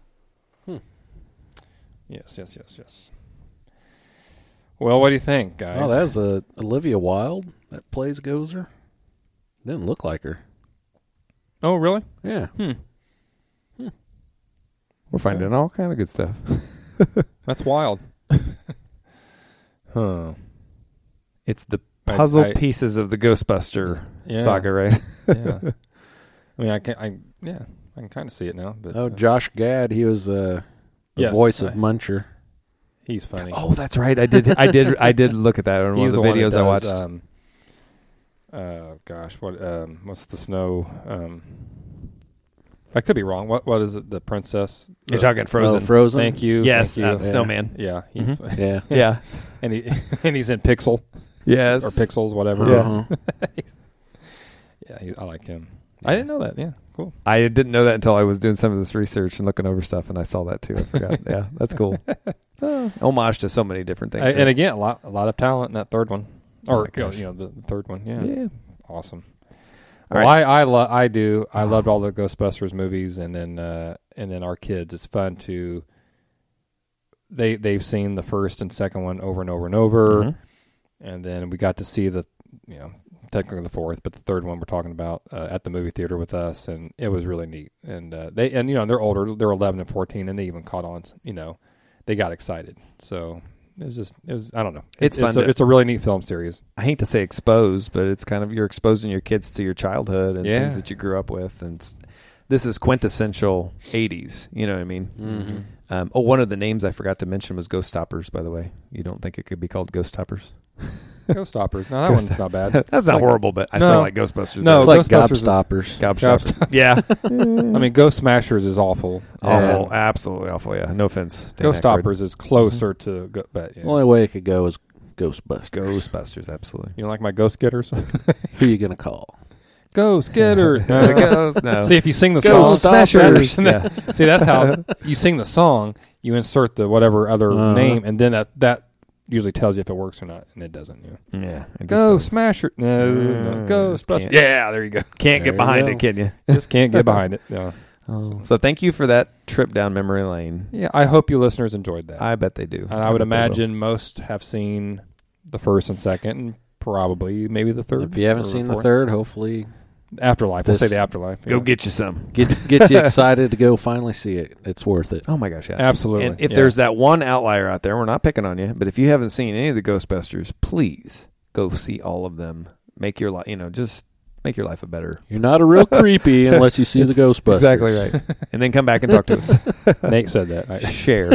B: Yes. Well, what do you think, guys?
D: Oh, that's Olivia Wilde that plays Gozer. Didn't look like her.
B: Oh, really?
D: Yeah.
C: We're finding all kind of good stuff.
B: That's wild. Huh.
C: It's the puzzle
B: I-
C: pieces of the Ghostbuster
B: Yeah.
C: saga, right?
B: Yeah. I mean, I can kind of see it now. But
D: Josh Gad, he was the
B: Yes,
D: voice of Muncher.
B: he's funny.
C: Oh, that's right. I did look at that on one
B: He's
C: of the
B: one that
C: videos I
B: does,
C: watched.
B: What's the snow? I could be wrong. What is it? The princess?
C: You're talking Frozen.
D: Oh, Frozen.
B: Thank you.
C: Yes,
B: thank you.
C: Snowman.
B: Yeah, he's
D: Yeah.
C: Yeah.
B: and he's in Pixel
C: Yes.
B: or Pixels, whatever.
C: Yeah.
D: Uh-huh.
B: Yeah, I like him. I didn't know that. Yeah, cool.
C: I didn't know that until I was doing some of this research and looking over stuff, and I saw that too. I forgot. Yeah, that's cool. Homage to so many different things.
B: And again, a lot of talent in that third one,
C: Oh
B: or
C: my gosh.
B: the third one. Yeah,
C: Yeah.
B: awesome.
C: All
B: Well,
C: right.
B: I loved all the Ghostbusters movies, and then our kids. It's fun to. They've seen the first and second one over and over and over,
C: Mhm.
B: and then we got to see technically the fourth, but the third one we're talking about at the movie theater with us, and it was really neat. And they're older, they're 11 and 14, and they even caught on. They got excited. So it was I don't know.
C: It's fun to-
B: It's a really neat film series.
C: I hate to say exposed, but it's kind of you're exposing your kids to your childhood and
B: Yeah.
C: things that you grew up with, and this is quintessential 80s. You know what I mean?
D: Mm-hmm.
C: One of the names I forgot to mention was Ghost Stoppers. By the way, you don't think it could be called Ghost Stoppers?
B: Ghost Stoppers. No, that one's not bad.
C: That's not
B: Like-
C: horrible, but I
B: No.
C: still like Ghostbusters.
B: No,
D: It's like
B: Ghostbusters is-
D: Gobstoppers.
C: Gobstoppers. Yeah,
B: I mean, Ghost Smashers is awful.
C: awful, absolutely awful. Yeah, no offense. Dan
B: Ghost
C: Aykroyd.
B: Stoppers is closer to, but yeah.
D: The only way it could go is Ghostbusters.
C: Ghostbusters, absolutely.
B: You don't like my Ghost Getters?
D: Who you gonna call?
B: Ghost Getter.
C: No.
B: See, if you sing the
C: Ghost
B: song,
C: Smashers. Yeah.
B: See, that's how you sing the song. You insert the whatever other name, and then that usually tells you if it works or not, and it doesn't. Yeah.
C: Yeah, it just
B: Ghost
C: doesn't-
B: Smasher. No, Ghost.
C: can't.
B: Yeah, there you go.
C: Can't
D: There
C: get behind
D: you
C: it, can you?
B: Just can't get behind it. Yeah.
C: So thank you for that trip down memory lane.
B: Yeah, I hope you listeners enjoyed that.
C: I bet they do.
B: And I would
C: bet they will.
B: imagine most have seen the first and second, and probably maybe the third.
D: If you haven't
B: or
D: seen the
B: fourth.
D: third, hopefully
B: Afterlife. We'll
D: This-
B: say the Afterlife.
C: Go
B: yeah.
C: get you some.
D: gets you excited to go finally see it. It's worth it.
C: Oh my gosh, yeah.
B: Absolutely.
C: And if
B: yeah.
C: there's that one outlier out there, we're not picking on you, but if you haven't seen any of the Ghostbusters, please go see all of them. Make your life, just make your life a better.
D: You're not a real creepy unless you see the Ghostbusters.
C: Exactly right. And then come back and talk to us.
B: Nate said that.
C: Share.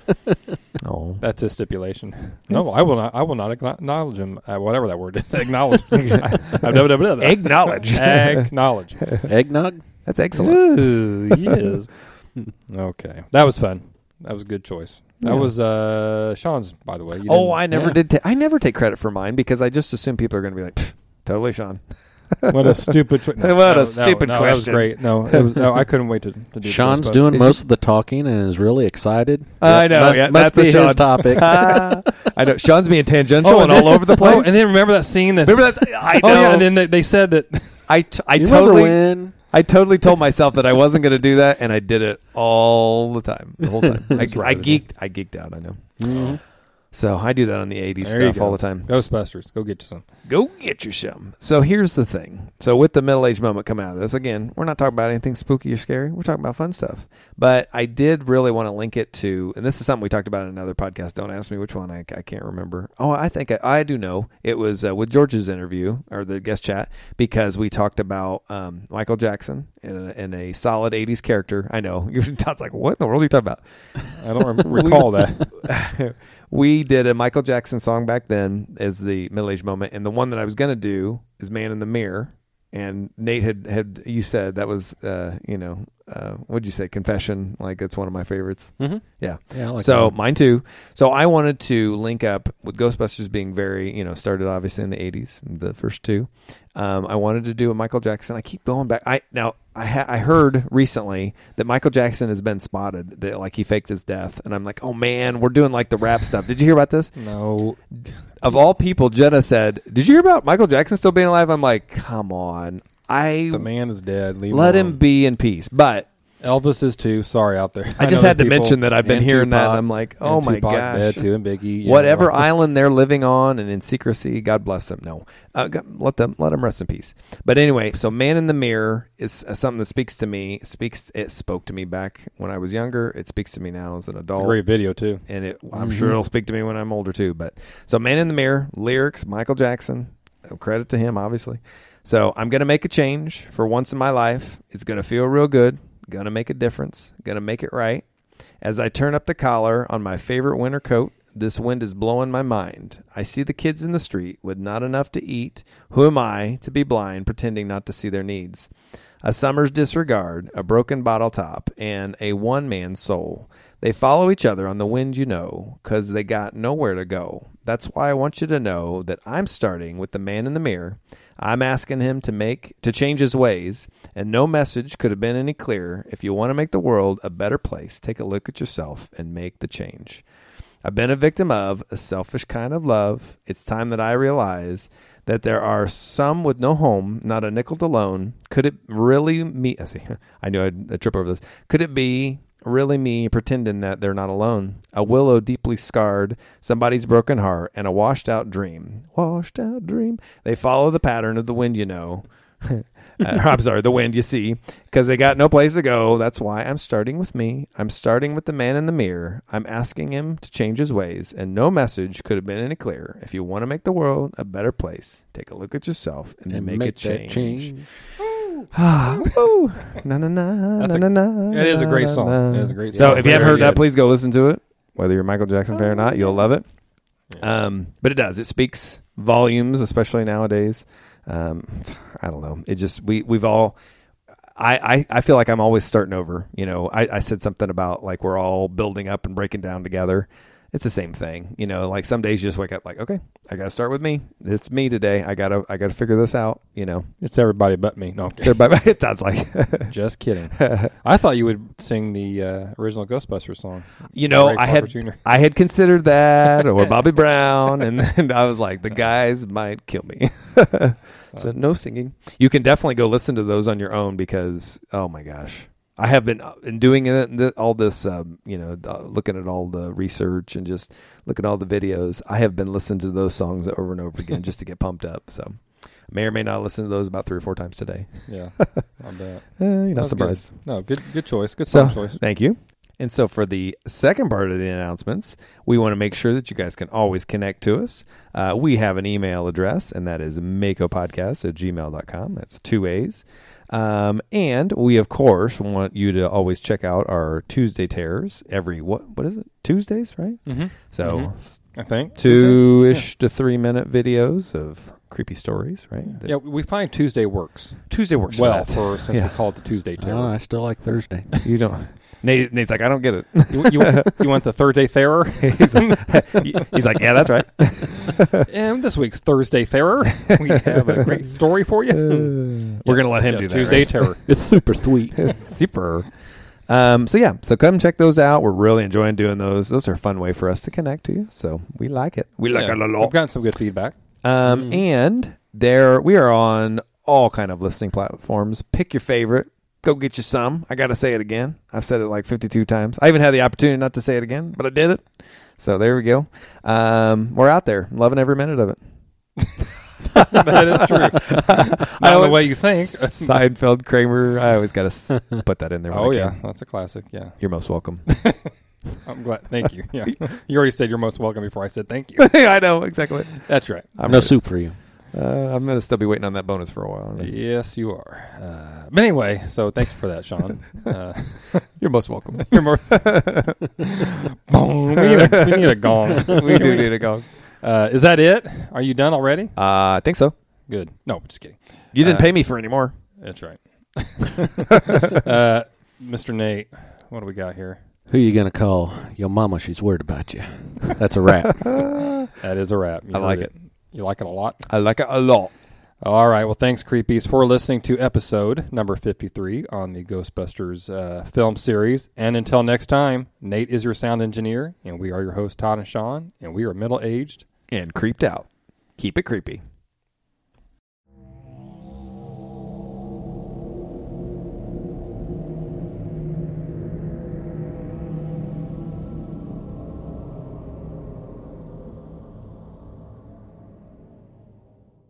C: Oh.
B: That's his stipulation. No, I will not. I will not acknowledge him. Whatever that word is. Acknowledge.
C: Acknowledge.
B: Acknowledge.
D: Eggnog?
C: That's excellent.
B: Ooh, yes. Okay, that was fun. That was a good choice. That
C: Yeah.
B: was Sean's, by the way. You
C: Oh,
B: didn't-
C: I never
B: yeah.
C: did. I never take credit for mine because I just assume people are going to be like, "Pfft, totally, Sean.
B: What a stupid
C: What a stupid
B: That was
C: question.
B: great. No, I couldn't wait to do
D: Sean's
B: Ghostbusters.
D: doing most of the talking and is really excited.
C: I know.
D: Must,
C: Yeah,
D: must
C: that's a
D: be
C: Sean
D: his topic.
C: I know. Sean's being tangential and all over the place.
B: Oh, and then remember that scene that
C: Remember that? I know.
B: Oh yeah, and then they said that
C: I
D: You remember
C: totally
D: when?
C: I totally told myself that I wasn't going to do that, and I did it all the time, the whole time. I geeked out. I know.
D: Mhm.
C: So I do that on the 80s
B: There you
C: stuff
B: go.
C: all the time.
B: Ghostbusters, go get you some.
C: Go get you some. So here's the thing. So with the middle-aged moment coming out of this, again, we're not talking about anything spooky or scary. We're talking about fun stuff. But I did really want to link it to, and this is something we talked about in another podcast. Don't ask me which one. I can't remember. Oh, I think I do know. It was with George's interview, or the guest chat, because we talked about Michael Jackson in a solid 80s character. I know. Todd's like, what in the world are you talking about?
B: I don't recall that.
C: We did a Michael Jackson song back then as the middle-aged moment, and the one that I was going to do is Man in the Mirror. And Nate had you said that was what'd you say, Confession? Like, it's one of my favorites.
D: Mhm.
C: Yeah.
D: Yeah, I like
C: So
D: that.
C: mine too. So I wanted to link up with Ghostbusters being very, started obviously in the 80s, the first two. I wanted to do a Michael Jackson. I keep going back. I heard recently that Michael Jackson has been spotted, that like he faked his death, and I'm like, oh man, we're doing like the rap stuff. Did you hear about this?
B: No.
C: Of all people, Jenna said, did you hear about Michael Jackson still being alive? I'm like, come on.
B: The man is dead. Leave
C: Let
B: him
C: him be in peace. But
B: Elvis is too. Sorry out there.
C: I just
B: know
C: had to
B: there's people-
C: mention that I've been
D: and
C: hearing that,
D: Tupac.
C: and I'm like,
B: and
C: oh my
B: Tupac
C: gosh.
B: dead too, and Biggie. Yeah,
C: Whatever
B: well,
C: island they're living on and in secrecy, God bless them. No, let them rest in peace. But anyway, so Man in the Mirror is something that speaks to me. It spoke to me back when I was younger. It speaks to me now as an
B: It's
C: adult.
B: a great video too.
C: And I'm sure it'll speak to me when I'm older too. But so Man in the Mirror, lyrics, Michael Jackson, credit to him, obviously. So I'm going to make a change for once in my life. It's going to feel real good. Going to make a difference. Going to make it right. As I turn up the collar on my favorite winter coat, this wind is blowing my mind. I see the kids in the street with not enough to eat. Who am I to be blind, pretending not to see their needs? A summer's disregard, a broken bottle top, and a one-man soul. They follow each other on the wind, 'cause they got nowhere to go. That's why I want you to know that I'm starting with the man in the mirror. I'm asking him to change his ways, and no message could have been any clearer. If you want to make the world a better place, take a look at yourself and make the change. I've been a victim of a selfish kind of love. It's time that I realize that there are some with no home, not a nickel to loan. Could it really me? I knew I'd trip over this. Could it be really me pretending that they're not alone? A willow deeply scarred, somebody's broken heart, and a washed out dream. Washed out dream. They follow the pattern of the wind, I'm sorry, the wind you see, because they got no place to go. That's why I'm starting with me. I'm starting with the man in the mirror. I'm asking him to change his ways, and no message could have been any clearer. If you want to make the world a better place, take a look at yourself and then make a
D: that
C: change. Woo. Na, na, na,
B: That's
C: na, na, na,
B: It is a great
C: na,
B: song.
C: na.
B: It is a great
C: So
B: song.
C: if you haven't
B: Very
C: heard that,
B: good.
C: please go listen to it. Whether you're a Michael Jackson fan or not, you'll love it. But it does. It speaks volumes, especially nowadays. I don't know. It just we've all. I feel like I'm always starting over. I said something about like we're all building up and breaking down together. It's the same thing. Like some days you just wake up like, okay, I got to start with me. It's me today. I gotta figure this out.
B: It's everybody but me. No,
C: It's everybody. It sounds like.
B: just kidding. I thought you would sing the original Ghostbusters song. Ray
C: I
B: Parker Jr.
C: had considered that or Bobby Brown, and then I was like, the guys might kill me. So no singing. You can definitely go listen to those on your own because, oh my gosh, I have been doing all this, looking at all the research and just look at all the videos. I have been listening to those songs over and over again just to get pumped up. So I may or may not listen to those about 3 or 4 times today.
B: Yeah, I'll bet.
C: You're not
B: That's
C: surprised.
B: Good. No, good choice. Good song choice.
C: Thank you. And so for the second part of the announcements, we want to make sure that you guys can always connect to us. We have an email address, and that is makopodcast@gmail.com. That's 2 A's. And we, of course, want you to always check out our Tuesday Terrors every, what is it? Tuesdays, right?
B: Mm-hmm.
C: So
B: I think
C: 2-ish to 3-minute videos of creepy stories, right?
B: Yeah, we find Tuesday works
C: Tuesday works
B: well
C: for that.
B: since we call it the Tuesday
D: Oh,
B: Terror.
D: I still like Thursday.
C: You don't. Nate's like, I don't get it.
B: You want the Thursday Terror?
C: He's like, yeah, that's right.
B: And this week's Thursday Terror, we have a great story for you.
C: We're going to let him do that.
B: Tuesday
C: right?
B: Terror.
D: It's super sweet.
C: Super. So come check those out. We're really enjoying doing those. Those are a fun way for us to connect to you. So we like it. We like it a
B: We've
C: lot.
B: gotten some good feedback.
C: And we are on all kind of listening platforms. Pick your favorite. Go get you some. I got to say it again. I've said it like 52 times. I even had the opportunity not to say it again, but I did it. So there we go. We're out there. Loving every minute of it.
B: That is true. Not the way you think.
C: Seinfeld, Kramer. I always got to put that in there.
B: Oh, yeah. That's a classic. Yeah.
C: You're most welcome.
B: I'm glad. Thank you. Yeah. You already said you're most welcome before I said thank you.
C: I know. Exactly.
B: That's right.
D: No soup for you.
C: I'm going to still be waiting on that bonus for a while.
B: Yes, you are. But anyway, so thank you for that, Sean.
C: You're most welcome.
B: You're more. Boom. We need a gong.
C: We do need a gong.
B: Is that it? Are you done already?
C: I think so.
B: Good. No, just kidding.
C: You didn't pay me for any more.
B: That's right. Mr. Nate, what do we got here?
D: Who you going to call? Your mama, she's worried about you. That's a wrap.
B: That is a wrap. You
C: I like
B: heard
C: it.
B: You like it a lot?
C: I like it a lot.
B: All right. Well, thanks, Creepies, for listening to episode number 53 on the Ghostbusters film series. And until next time, Nate is your sound engineer, and we are your hosts, Todd and Sean, and we are middle-aged
C: And creeped out. Keep it creepy.